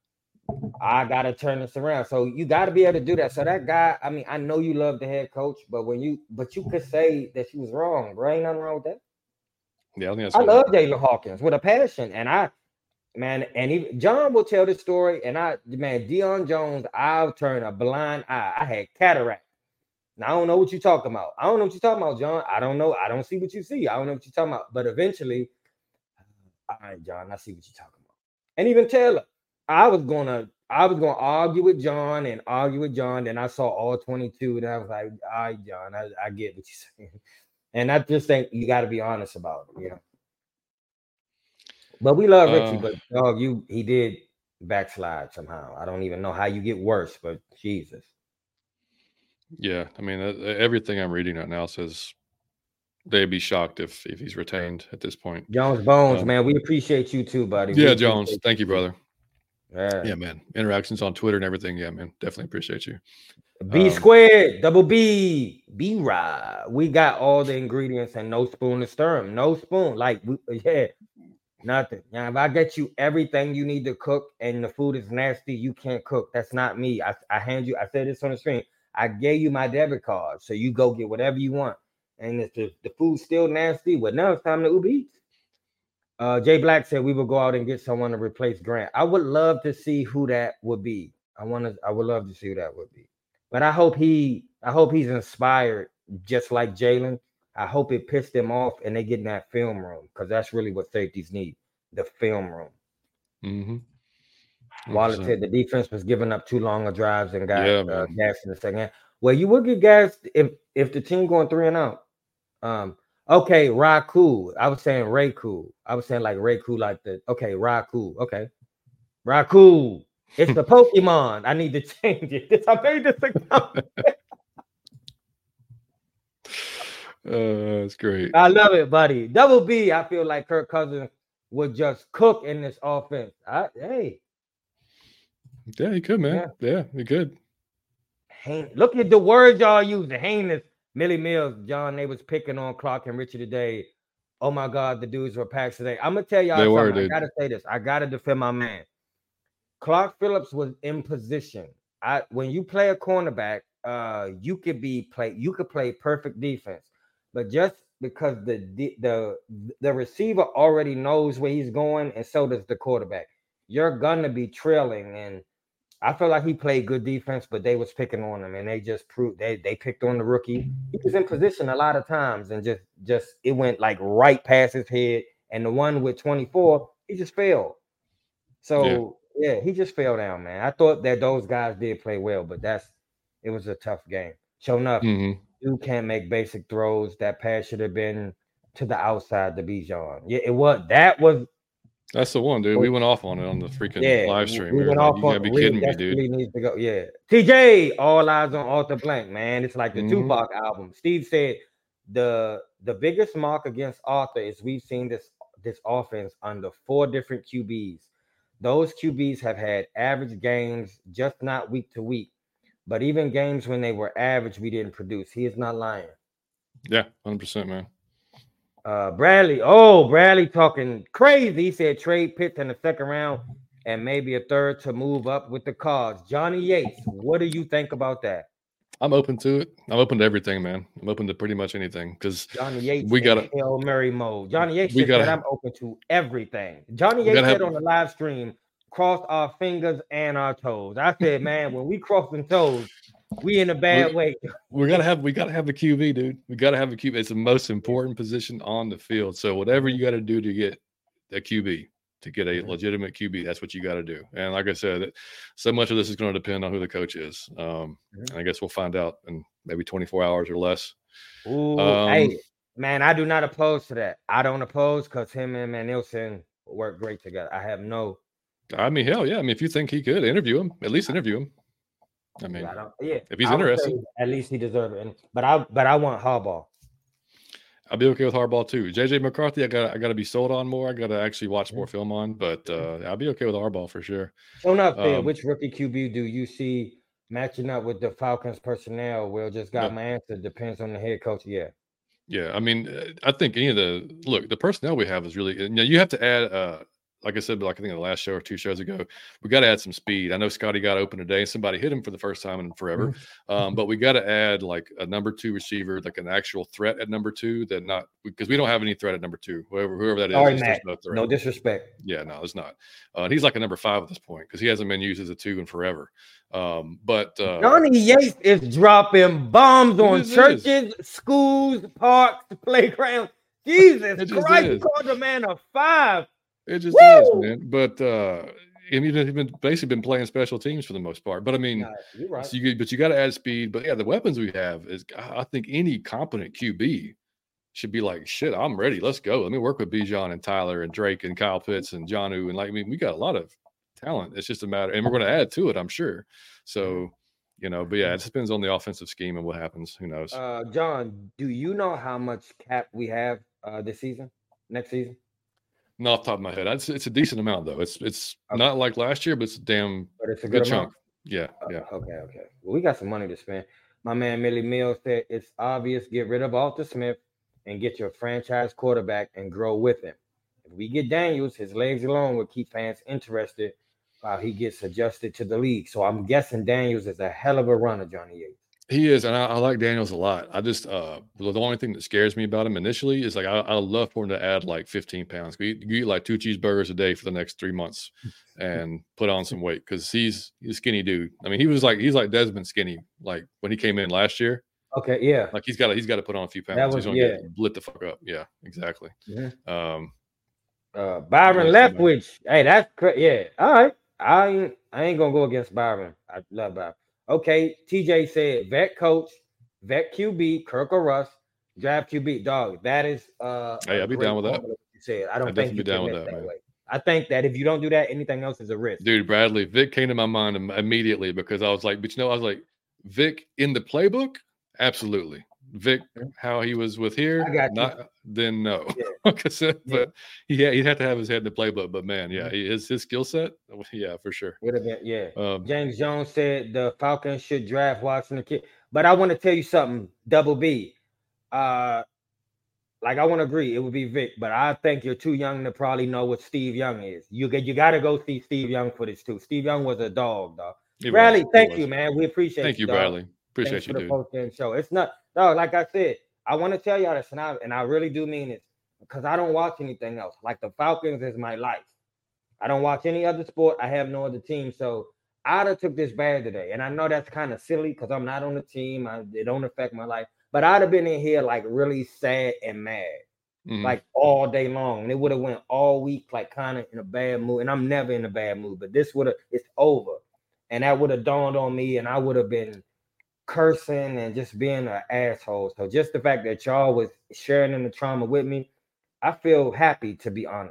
I gotta turn this around. So you gotta be able to do that. So that guy, I mean, I know you love the head coach, but you could say that she was wrong, bro. Ain't nothing wrong with that. Yeah, I love Jalen Hawkins with a passion, and John will tell this story, and Deion Jones, I'll turn a blind eye. I had cataract. Now, I don't know what you're talking about. I don't know what you're talking about, John. I don't know. I don't see what you see. I don't know what you're talking about. But eventually, all right, John, I see what you're talking about. And even Taylor, I was gonna argue with John. Then I saw all 22, and I was like, all right, John, I get what you're saying. And I just think you got to be honest about it, But we love Richie, but dog, he did backslide somehow. I don't even know how you get worse, but Jesus. Yeah, I mean, everything I'm reading right now says they'd be shocked if he's retained at this point. Jones Bones, man, we appreciate you too, buddy. Yeah, Jones, thank you, brother. Yeah, man. Interactions on Twitter and everything. Yeah, man, definitely appreciate you. B squared, double B, B-Rod. We got all the ingredients and no spoon to stir them. No spoon, nothing. Now, if I get you everything you need to cook and the food is nasty, you can't cook. That's not me. I said this on the screen. I gave you my debit card, so you go get whatever you want. And if the food's still nasty, well, now it's time to Uber Eats. Jay Black said we will go out and get someone to replace Grant. I would love to see who that would be. I would love to see who that would be. But I hope he's inspired just like Jalen. I hope it pissed him off and they get in that film room, because that's really what safeties need, the film room. Wallace said the defense was giving up too long of drives and got gas in the second half. Well, you would get gas if the team going 3-0. Okay, Raku. I was saying Raku. I was saying like Raku, like Raku. Okay, Raku. It's the Pokemon. I need to change it. I made this account. That's great. I love it, buddy. Double B. I feel like Kirk Cousins would just cook in this offense. Yeah, he could, man. Yeah, he could. Look at the words y'all using. Heinous. Millie Mills, John, they was picking on Clark and Richie today. Oh my God, the dudes were packed today. I'm gonna tell y'all something. I gotta say this. I gotta defend my man. Clark Phillips was in position. When you play a cornerback, you could play perfect defense, but just because the receiver already knows where he's going, and so does the quarterback, you're gonna be trailing. And I feel like he played good defense, but they was picking on him, and they just proved they picked on the rookie. He was in position a lot of times, and just it went like right past his head. And the one with 24, he just failed. So yeah, he just fell down, man. I thought that those guys did play well, but it was a tough game. Sure enough, you can't make basic throws. That pass should have been to the outside to Bijan. Yeah, it was. That was That's the one, dude. We went off on it on the freaking Yeah, live stream. we We were went like, off you gotta on be Reed kidding me, dude. desperately needs to go. Yeah. TJ, all eyes on Arthur Blank, man. It's like the Mhm. Tupac album. Steve said the biggest mark against Arthur is we've seen this offense under 4 different QBs. Those QBs have had average games, just not week to week. But even games when they were average, we didn't produce. He is not lying. Yeah, 100%, man. Bradley talking crazy. He said trade Pitts in the second round and maybe a third to move up with the Cards. Johnny Yates, what do you think about that? I'm open to it. I'm open to everything, man. I'm open to pretty much anything because Johnny Yates we in gotta Hail Mary mode. Johnny Yates we just said, gotta I'm open to everything. Johnny we gotta Yates have said on the live stream, cross our fingers and our toes. I said, man, when we crossing toes, we in a bad way. we gotta have the QB, dude. We gotta have a QB. It's the most important position on the field. So whatever you gotta do to get a QB, to get a legitimate QB, that's what you got to do. And like I said, so much of this is going to depend on who the coach is. And I guess we'll find out in maybe 24 hours or less. Hey, man, I do not oppose to that. I don't oppose because him and Manilson work great together. I have no. I mean, hell yeah. I mean, if you think he could interview him, at least interview him. I mean, if he's interested, at least he deserves it. But I want Harbaugh. I'll be okay with Harbaugh too. JJ McCarthy, I got to be sold on more. I got to actually watch more film on, but I'll be okay with Harbaugh for sure. Shown up there, which rookie QB do you see matching up with the Falcons personnel? Will just got my answer. Depends on the head coach. Yeah. Yeah, I mean, I think the personnel we have is really. You have to add. Like I said, like I think in the last show or 2 shows ago, we got to add some speed. I know Scotty got open today. Somebody hit him for the first time in forever. But we got to add like a number 2 receiver, like an actual threat at number 2 because we don't have any threat at number 2. Whoever that is, sorry, Matt. No disrespect. Yeah, no, it's not. He's like a number 5 at this point because he hasn't been used as a 2 in forever. But Johnny Yates is dropping bombs on churches, schools, parks, playgrounds. Jesus Christ, you called the man a 5. It just is, man. But he's basically been playing special teams for the most part. But I mean, you're right. So you got to add speed. But yeah, the weapons we have is, I think any competent QB should be like, shit, I'm ready. Let's go. Let me work with Bijan and Tyler and Drake and Kyle Pitts and Jonnu. And we got a lot of talent. It's just a matter, and we're going to add to it, I'm sure. So, but yeah, it depends on the offensive scheme and what happens. Who knows? John, do you know how much cap we have next season? Not off the top of my head. It's a decent amount though. It's not like last year, but it's a good chunk. Amount. Yeah. Okay. Well, we got some money to spend. My man Millie Mills said it's obvious. Get rid of Arthur Smith and get your franchise quarterback and grow with him. If we get Daniels, his legs alone will keep fans interested while he gets adjusted to the league. So I'm guessing Daniels is a hell of a runner, Johnny Yates. He is, and I like Daniels a lot. I just the only thing that scares me about him initially is like I love for him to add like 15 pounds. You eat like 2 cheeseburgers a day for the next 3 months and put on some weight because he's a skinny dude. I mean, he's like Desmond skinny, like when he came in last year. Okay, yeah. Like he's got to put on a few pounds. He's gonna get lit the fuck up. Yeah, exactly. Byron Leftwich. Hey, that's crazy. Yeah. All right. I ain't gonna go against Byron. I love Byron. Okay, TJ said vet coach, vet QB, Kirk or Russ, draft QB. Dog, that is hey, I'll be down with that. You said I don't think you be down with that man. way. I think that if you don't do that, anything else is a risk. Dude, Bradley, Vic came to my mind immediately because I was like, I was like, Vic in the playbook, absolutely. Vic, how he was with here, then no. Yeah. Like I said, but he'd have to have his head in the playbook. But man, his skill set, yeah, for sure. Would have been, James Jones said the Falcons should draft Washington. But I want to tell you something, Double B. I want to agree, it would be Vic, but I think you're too young to probably know what Steve Young is. You got to go see Steve Young footage too. Steve Young was a dog. Bradley, thank you, man. We appreciate Thank you, Bradley. Appreciate you, dude. For the post-game show. It's not, dog, like I said, I want to tell y'all this, and I really do mean it, because I don't watch anything else. Like the Falcons is my life. I don't watch any other sport. I have no other team. So I'd have took this bad today. And I know that's kind of silly because I'm not on the team. It don't affect my life. But I'd have been in here like really sad and mad, like all day long. And it would have went all week like kind of in a bad mood. And I'm never in a bad mood. But this it's over. And that would have dawned on me, and I would have been cursing and just being an asshole. So just the fact that y'all was sharing in the trauma with me, I feel happy, to be honest.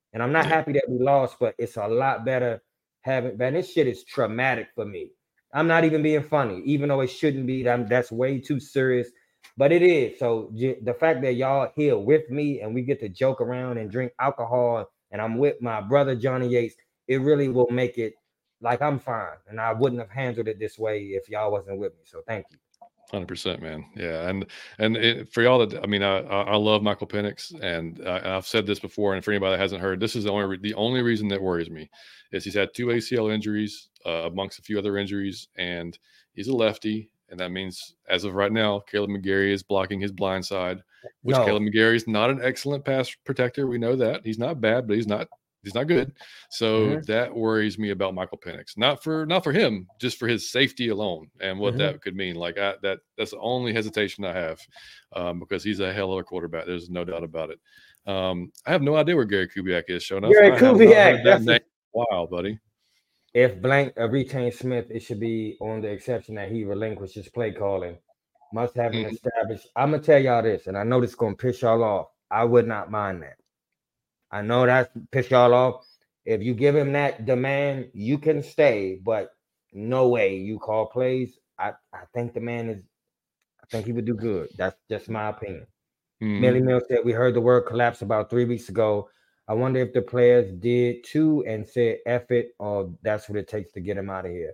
And I'm not happy that we lost, but it's a lot better having. Man, this shit is traumatic for me. I'm not even being funny, even though it shouldn't be. That's way too serious, but it is. So the fact that y'all here with me and we get to joke around and drink alcohol, and I'm with my brother Johnny Yates, it really will make it like I'm fine, and I wouldn't have handled it this way if y'all wasn't with me. So thank you. 100%, man. Yeah, and for y'all that, I mean, I love Michael Penix, and I've said this before. And for anybody that hasn't heard, this is the only reason that worries me is he's had 2 ACL injuries amongst a few other injuries, and he's a lefty, and that means as of right now, Caleb McGarry is blocking his blind side, which Caleb McGarry is not an excellent pass protector. We know that he's not bad, but he's not good. So that worries me about Michael Penix. Not for him, just for his safety alone and what that could mean. Like that's the only hesitation I have because he's a hell of a quarterback. There's no doubt about it. I have no idea where Gary Kubiak is showing up. Gary Kubiak, that name. Wow, buddy. If blank retained Smith, it should be on the exception that he relinquishes play calling. Must have an established. I'm gonna tell y'all this, and I know this is gonna piss y'all off. I would not mind that. I know that piss y'all off. If you give him that demand, you can stay, but no way you call plays. I think the man is. I think he would do good. That's just my opinion. Millie Mill said we heard the word collapse about 3 weeks ago. I wonder if the players did too and said F it, or that's what it takes to get him out of here.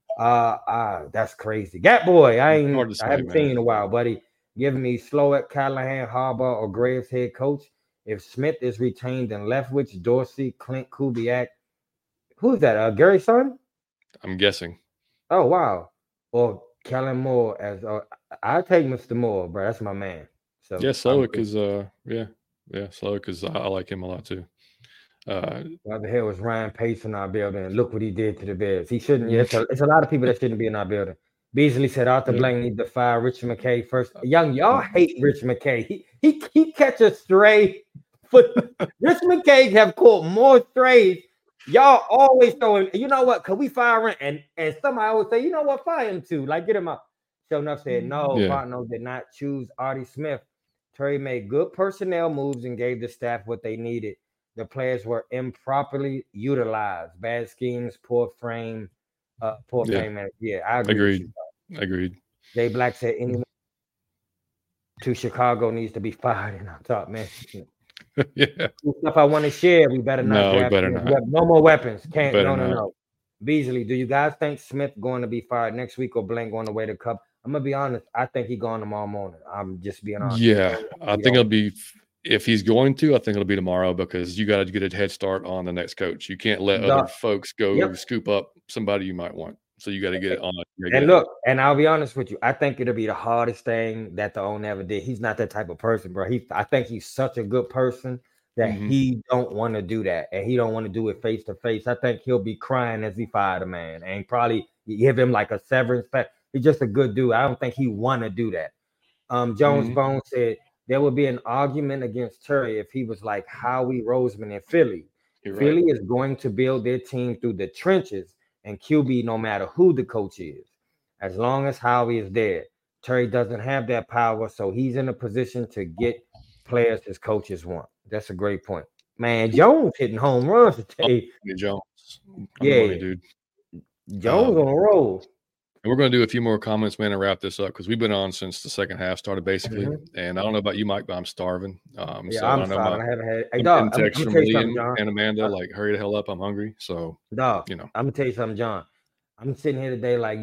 That's crazy. Gat boy, I haven't seen you in a while, buddy. Giving me Slowett, Callahan, Harbaugh, or Graves head coach. If Smith is retained, then Leftwich, Dorsey, Clint, Kubiak. Who's that? Gary's son? I'm guessing. Oh, wow. Or Kellen Moore as I take Mr. Moore, bro. That's my man. So yeah, Slowik is Slowik is I like him a lot too. The other hell was Ryan Pace in our building. Look what he did to the Bears. He shouldn't. Yeah, it's a lot of people that shouldn't be in our building. Beasley said Arthur Blank needs to fire Richard McKay first. Y'all hate Rich McKay. He catch a stray foot. Rich McKay have caught more strays. Y'all always throwing. You know what? Could we fire him? And somebody always say, you know what? Fire him too. Like get him up. Show enough said no. Partno did not choose Artie Smith. Terry made good personnel moves and gave the staff what they needed. The players were improperly utilized. Bad schemes, poor frame, frame. Yeah, I agree. Agreed. Jay Black said anyone to Chicago needs to be fired. And I thought, man, stuff I want to share. We better not. No, we better not. No more weapons. No. Beasley, do you guys think Smith going to be fired next week or Blank going away to Cup? I'm gonna be honest. I think he's going tomorrow morning. I'm just being honest. Yeah, I think it'll be. If he's going to, I think it'll be tomorrow because you got to get a head start on the next coach. You can't let other folks go scoop up somebody you might want. So you got to get it on. And look, and I'll be honest with you. I think it'll be the hardest thing that the owner ever did. He's not that type of person, bro. I think he's such a good person that he don't want to do that, and he don't want to do it face to face. I think he'll be crying as he fired a man, and probably give him like a severance pack. He's just a good dude. I don't think he want to do that. Jones Bone said there would be an argument against Terry if he was like Howie Roseman in Philly. Philly is going to build their team through the trenches and QB no matter who the coach is. As long as Howie is there, Terry doesn't have that power, so he's in a position to get players his coaches want. That's a great point. Man, Jones hitting home runs today. Jones. Dude. Jones on a roll. And we're going to do a few more comments, man, and wrap this up because we've been on since the second half started, basically. And I don't know about you, Mike, but I'm starving. I'm starving. I haven't had. Hey, dog, text from Lee and Amanda, like, hurry the hell up. I'm hungry. So, dog, I'm going to tell you something, John. I'm sitting here today like,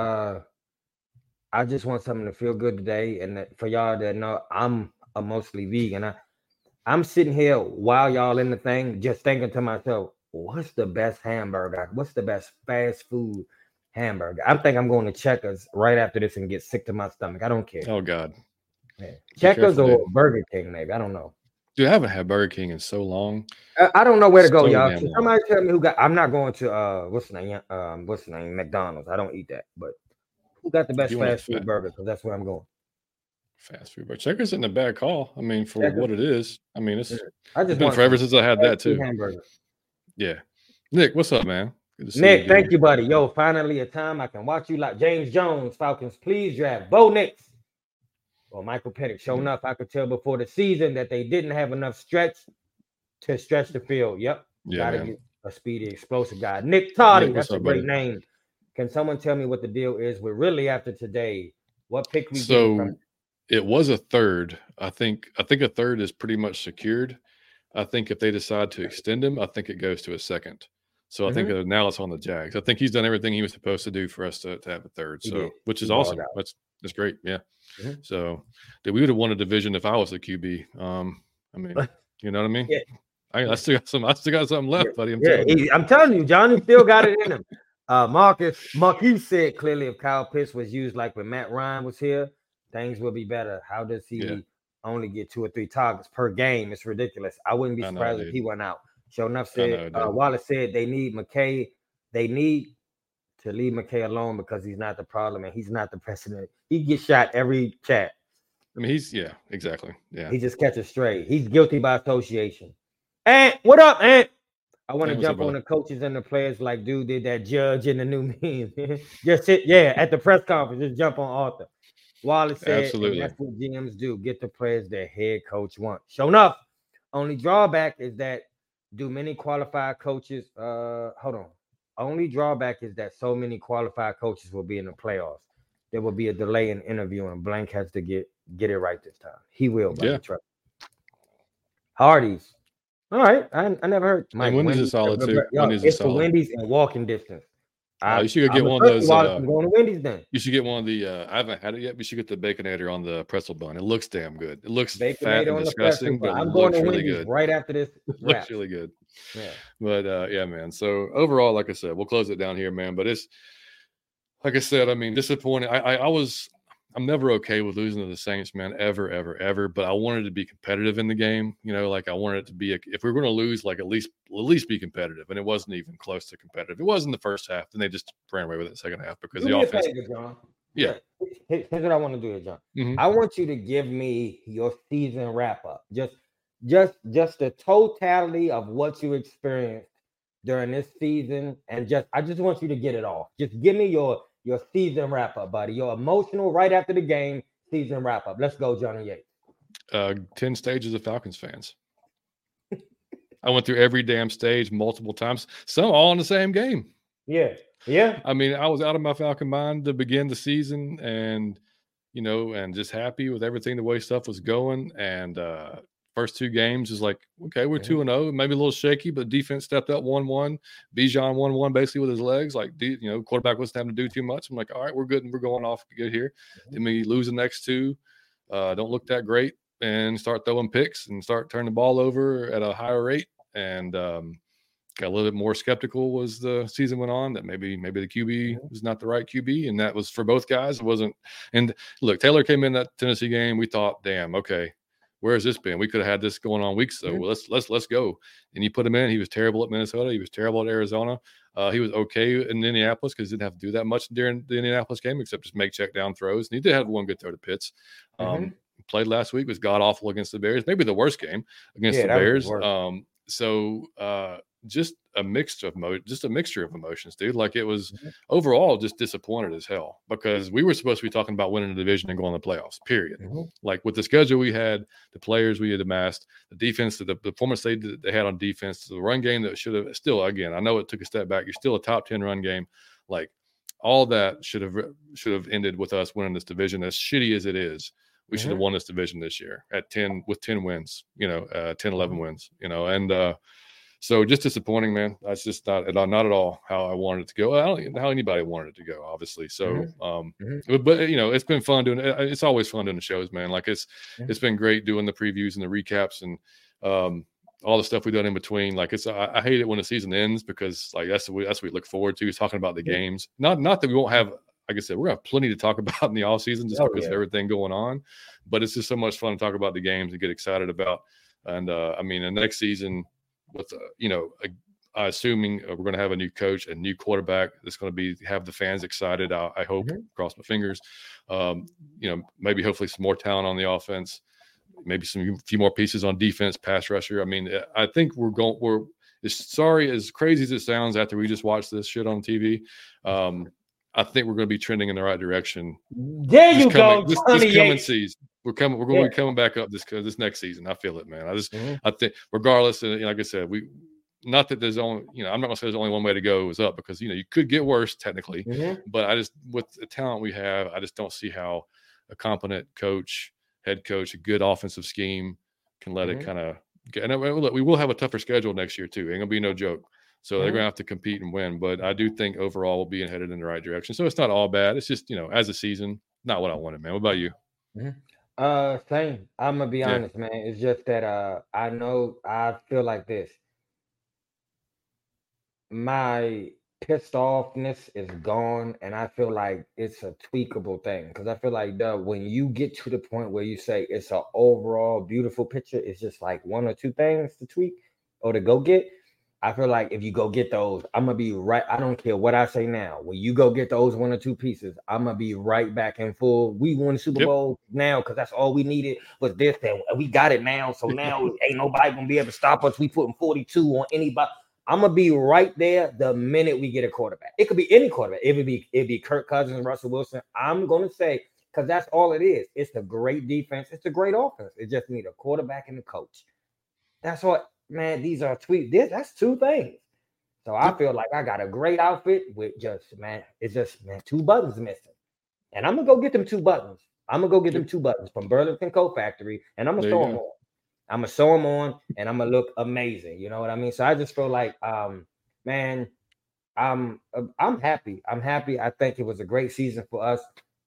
I just want something to feel good today. And for y'all that know, I'm a mostly vegan. I'm sitting here while y'all in the thing, just thinking to myself, what's the best hamburger? What's the best fast food hamburger? I think I'm going to Checkers right after this and get sick to my stomach. I don't care. Oh God. Yeah. Checkers or Burger King, maybe. I don't know. Dude, I haven't had Burger King in so long. I don't know where to go, y'all. Somebody tell me who got. I'm not going to what's the name? McDonald's. I don't eat that. But who got the best fast food burger? Because that's where I'm going. Fast food, but Checkers isn't a bad call. I mean, for what it is. I mean, it's been forever since I had that too. Hamburger. Yeah. Nick, what's up, man? Nick, thank you, buddy. Yo, finally a time I can watch you like James Jones. Falcons, please draft Bo Nix or Michael Penix. Sure enough, I could tell before the season that they didn't have enough stretch to stretch the field. Yep. Yeah, Gotta man. get a speedy, explosive guy. Nick Toddy, Nick, that's what's a up, great buddy? name. Can someone tell me what the deal is with Ridley after today? What pick we getting from? So it was a third. I think a third is pretty much secured. I think if they decide to extend him, I think it goes to a second. So I think now it's on the Jags. I think he's done everything he was supposed to do for us to have a third. He So did. which He is balled awesome. out. That's great. Yeah. Mhm. So we would have won a division if I was the QB. I mean, you know what I mean? Yeah. I still got something left, buddy. I'm telling you, Johnny still got it in him. Marquise said clearly if Kyle Pitts was used like when Matt Ryan was here, things will be better. How does he only get 2 or 3 targets per game? It's ridiculous. I wouldn't be surprised if he went out. Show enough said Wallace said they need McKay. They need to leave McKay alone because he's not the problem and he's not the precedent. He gets shot every chat. I mean, exactly. Yeah. He just catches stray. He's guilty by association. Ant, what up, Ant? I want to jump on the coaches and the players like dude did that judge in the new meme. Just sit, at the press conference, just jump on Arthur. Wallace said, absolutely. That's what GMs do. Get the players their head coach wants. Sure enough, only drawback is that many qualified coaches, only drawback is that so many qualified coaches will be in the playoffs. There will be a delay in interviewing. Blank has to get it right this time. He will. Hardee's. All right. I never heard. Mike, Wendy's is solid too. It's the Wendy's in walking distance. You should get one of those. I'm going to Wendy's then. You should get one of the. I haven't had it yet. But you should get the Baconator on the pretzel bun. It looks damn good. It looks fat and disgusting, but it looks really good. Right after this, it looks really good. Yeah. But man. So overall, like I said, we'll close it down here, man. But it's like I said. I mean, disappointing. I'm never okay with losing to the Saints, man, ever. But I wanted to be competitive in the game. You know, like I wanted it to be, if we were going to lose, like at least be competitive. And it wasn't even close to competitive. It was in the first half. Then they just ran away with it in the second half because the offense. John. Yeah. Here's what I want to do here, John. Mm-hmm. I want you to give me your season wrap up. Just the totality of what you experienced during this season. And I just want you to get it off. Just give me your season wrap-up, buddy. Your emotional right after the game season wrap-up. Let's go, Johnny Yates. 10 stages of Falcons fans. I went through every damn stage multiple times, some all in the same game. Yeah. I mean, I was out of my Falcon mind to begin the season and, and just happy with everything, the way stuff was going. And first 2 games is like, okay, we're 2-0, maybe a little shaky, but defense stepped up 1-1. Bijan 1-1 basically with his legs. Like, quarterback wasn't having to do too much. I'm like, all right, we're good and we're going off good here. Then we lose the next 2, don't look that great, and start throwing picks and start turning the ball over at a higher rate. And got a little bit more skeptical as the season went on that maybe the QB was not the right QB, and that was for both guys. It wasn't. And look, Taylor came in that Tennessee game. We thought, damn, okay, where has this been? We could have had this going on weeks ago. Well, let's go. And you put him in. He was terrible at Minnesota. He was terrible at Arizona. He was okay in Indianapolis because he didn't have to do that much during the Indianapolis game except just make check down throws. And he did have one good throw to Pitts. Played last week, was god awful against the Bears. Maybe the worst game against the Bears. Just a mixture of emotions, dude. Like it was overall just disappointed as hell because we were supposed to be talking about winning the division and going to the playoffs, period. Like with the schedule we had, the players we had amassed, the defense, the performance they had on defense, the run game that should have still, again, I know it took a step back. You're still a top 10 run game. Like all that should have ended with us winning this division. As shitty as it is, we should have won this division this year with 10 wins, 10, 11 wins, and so just disappointing, man. That's just not at all how I wanted it to go. I don't know how anybody wanted it to go, obviously. So, but it's been fun doing it. It's always fun doing the shows, man. Like it's been great doing the previews and the recaps and all the stuff we've done in between. Like I hate it when the season ends because like that's what we look forward to is talking about the games. Not that we won't have, like I said, we're gonna have plenty to talk about in the off season just because of everything going on. But it's just so much fun to talk about the games and get excited about. And I mean, the next season. With assuming we're going to have a new coach, a new quarterback that's going to have the fans excited. I hope, cross my fingers. Maybe hopefully some more talent on the offense, maybe few more pieces on defense, pass rusher. I mean, I think we're as crazy as it sounds after we just watched this shit on TV. I think we're going to be trending in the right direction. There you go, this coming season. We're going to be coming back up this next season. I feel it, man. I think regardless, like I said, not that there's only, I'm not going to say there's only one way to go is up, because you could get worse technically, but I just, with the talent we have, I just don't see how a competent coach, head coach, a good offensive scheme can let it kind of get. And look, we will have a tougher schedule next year too. Ain't gonna be no joke. So they're gonna have to compete and win. But I do think overall we'll be headed in the right direction. So it's not all bad. It's just as a season, not what I wanted, man. What about you? Same. I'm gonna be honest, man. It's just that I feel like this. My pissed offness is gone, and I feel like it's a tweakable thing, because I feel like when you get to the point where you say it's an overall beautiful picture, it's just like one or two things to tweak or to go get. I feel like if you go get those, I'm gonna be right. I don't care what I say now. When you go get those one or two pieces, I'm gonna be right back in full. We won the Super Bowl now because that's all we needed was this. And we got it now, so now ain't nobody gonna be able to stop us. We putting 42 on anybody. I'm gonna be right there the minute we get a quarterback. It could be any quarterback. It'd be Kirk Cousins, Russell Wilson. I'm gonna say, because that's all it is. It's a great defense. It's a great offense. It just need a quarterback and a coach. That's what, man. These are that's two things. So I feel like I got a great outfit with it's just two buttons missing, and I'm gonna go get them two buttons. I'm gonna go get them two buttons from Burlington Coat Factory, and I'm gonna throw them on. I'm gonna sew them on, and I'm gonna look amazing. You know what I mean? So I just feel like, man, I'm happy. I'm happy. I think it was a great season for us.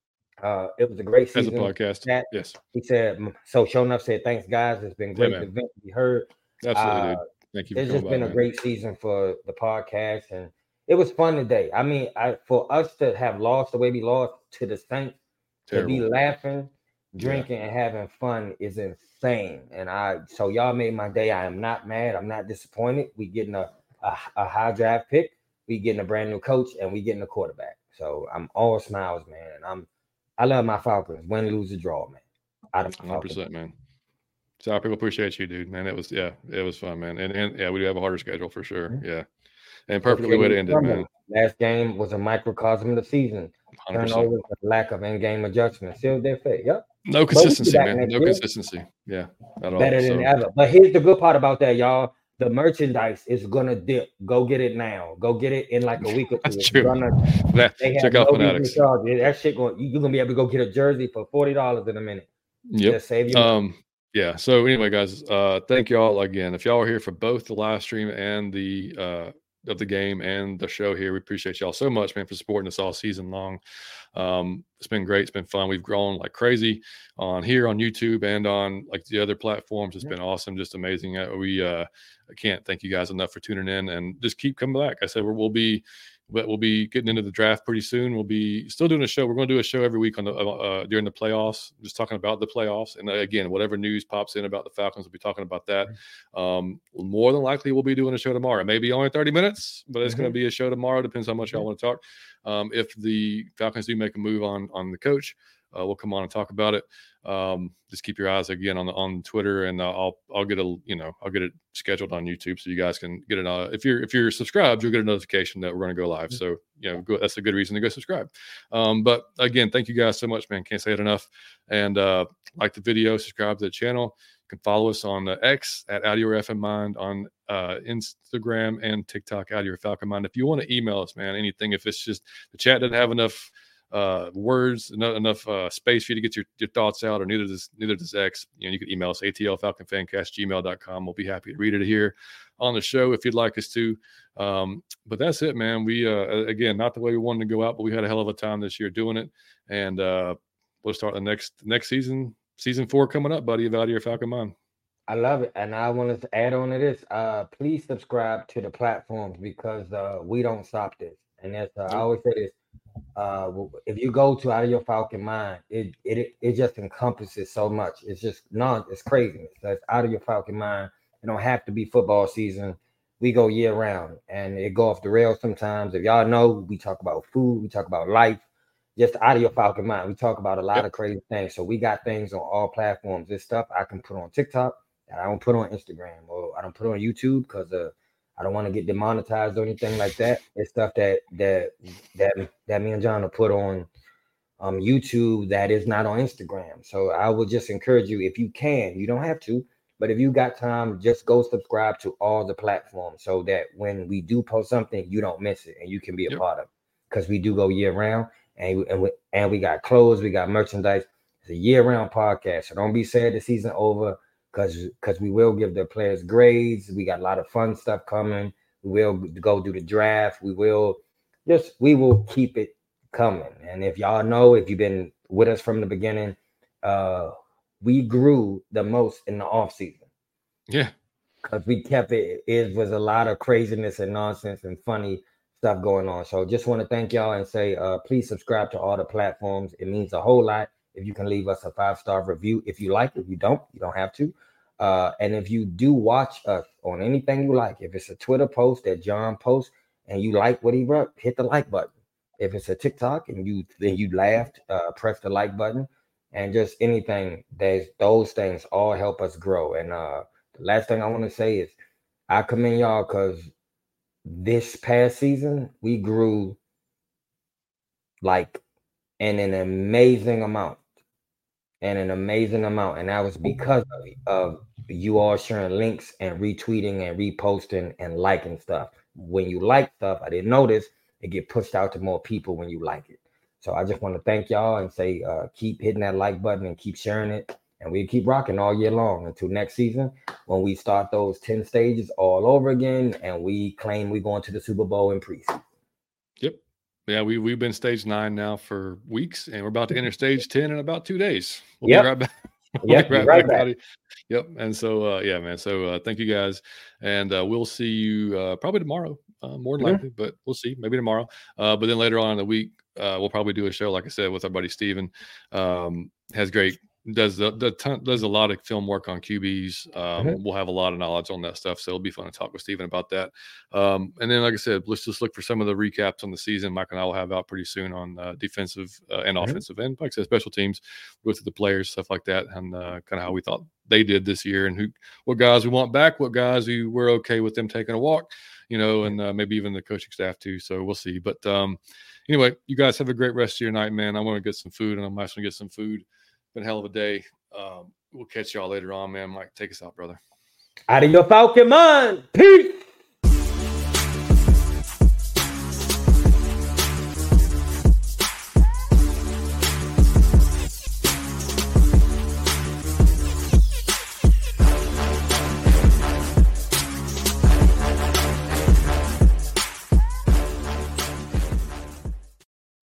It was a great season. As a podcast, yes. He said. So Show Enough said, "Thanks, guys. It's been great to be heard." Absolutely, dude. Thank you. It's just been a great season for the podcast, and it was fun today. I mean, for us to have lost the way we lost to the Saints, to be laughing, drinking, and having fun is insane. And so y'all made my day. I am not mad. I'm not disappointed. We getting a high draft pick. We getting a brand new coach, and we getting a quarterback. So I'm all smiles, man. And I love my Falcons. Win, lose, or draw, man. 100%, man. So people appreciate you, dude, man. It was fun, man. And we do have a harder schedule for sure. Yeah. And perfectly way to end it, man. Last game was a microcosm of the season. 100%. Turnovers, lack of in-game adjustment. Sealed their fate. Yep. No consistency, man. No consistency. Yeah. At all. Better than ever. But here's the good part about that, y'all. The merchandise is gonna dip. Go get it now. Go get it in like a week or two. That's true. Check out Fanatics. That shit you're gonna be able to go get a jersey for $40 in a minute. Yep. Just save your money. Yeah. So anyway, guys, thank you all again. If y'all are here for both the live stream and the of the game and the show here, we appreciate y'all so much, man, for supporting us all season long. It's been great. It's been fun. We've grown like crazy on YouTube and on like the other platforms. It's been awesome. Just amazing. I can't thank you guys enough for tuning in, and just keep coming back. I said, we'll be getting into the draft pretty soon. We'll be still doing a show. We're going to do a show every week on the during the playoffs, just talking about the playoffs. And again, whatever news pops in about the Falcons, we'll be talking about that. More than likely, we'll be doing a show tomorrow. Maybe only 30 minutes, but it's going to be a show tomorrow. Depends how much y'all want to talk. If the Falcons do make a move on the coach, we'll come on and talk about it. Just keep your eyes again on Twitter, and I'll get it scheduled on YouTube so you guys can get it. If you're subscribed, you'll get a notification that we're going to go live. So that's a good reason to go subscribe. But again, thank you guys so much, man. Can't say it enough. And like the video, subscribe to the channel. You can follow us on X at Out of Your Effing Mind, on Instagram and TikTok, Out of Your Falcon Mind. If you want to email us, man, anything. If it's just the chat doesn't have enough words, enough space for you to get your thoughts out, or neither does X, you can email us atlfalconfancast@gmail.com. We'll be happy to read it here on the show if you'd like us to. But that's it, man. We again, not the way we wanted to go out, but we had a hell of a time this year doing it, and we'll start the next season 4 coming up, buddy, of Out of Your Falcon Mind. I love it. And I wanted to add on to this, please subscribe to the platforms, because we don't stop this. And that's I always say this, if you go to Out of Your Falcon Mind, it just encompasses so much. It's just it's crazy. So it's Out of Your Falcon Mind. It don't have to be football season. We go year round, and it go off the rails sometimes. If y'all know, we talk about food, we talk about life. Just Out of Your Falcon Mind, we talk about a lot of crazy things. So we got things on all platforms. This stuff I can put on TikTok that I don't put on Instagram, or I don't put on YouTube because I don't want to get demonetized or anything like that. It's stuff that me and John will put on YouTube that is not on Instagram. So I would just encourage you, if you can, you don't have to, but if you got time, just go subscribe to all the platforms so that when we do post something, you don't miss it and you can be a part of it. Because we do go year round, and we got clothes, we got merchandise. It's a year round podcast. So don't be sad the season over, because we will give the players grades. We got a lot of fun stuff coming. We will go do the draft. We will keep it coming. And if y'all know, if you've been with us from the beginning, we grew the most in the off season. Yeah, because we kept it. It was a lot of craziness and nonsense and funny stuff going on. So just want to thank y'all and say, please subscribe to all the platforms. It means a whole lot if you can leave us a 5-star review. If you like, if you don't have to. And if you do watch us on anything you like, if it's a Twitter post that John posts and you like what he wrote, hit the like button. If it's a TikTok and you laughed, press the like button. And just anything, those things all help us grow. And the last thing I want to say is I commend y'all, because this past season we grew like in an amazing amount. And that was because of you all sharing links and retweeting and reposting and liking stuff. When you like stuff, I didn't notice, it get pushed out to more people when you like it. So I just want to thank y'all and say, keep hitting that like button and keep sharing it. And we'll keep rocking all year long until next season, when we start those 10 stages all over again and we claim we're going to the Super Bowl in preseason. Yep. Yeah, we've been stage 9 now for weeks, and we're about to enter stage 10 in about 2 days. We'll be right back. Right back. Yep. And so, yeah, man. So thank you guys. And we'll see you probably tomorrow, more than likely, but we'll see. Maybe tomorrow. But then later on in the week, we'll probably do a show, like I said, with our buddy Steven. Does a lot of film work on QBs. We'll have a lot of knowledge on that stuff, so it'll be fun to talk with Steven about that. And then, like I said, let's just look for some of the recaps on the season. Mike and I will have out pretty soon on defensive and offensive, and like I said, special teams, with the players, stuff like that, and kind of how we thought they did this year, and what guys we want back, what guys we're okay with them taking a walk, and maybe even the coaching staff too. So we'll see. But anyway, you guys have a great rest of your night, man. I want to get some food, and I'm actually going to get some food. Been a hell of a day. We'll catch y'all later on, man. Mike, take us out, brother. Out of your Falcon mind. Peace.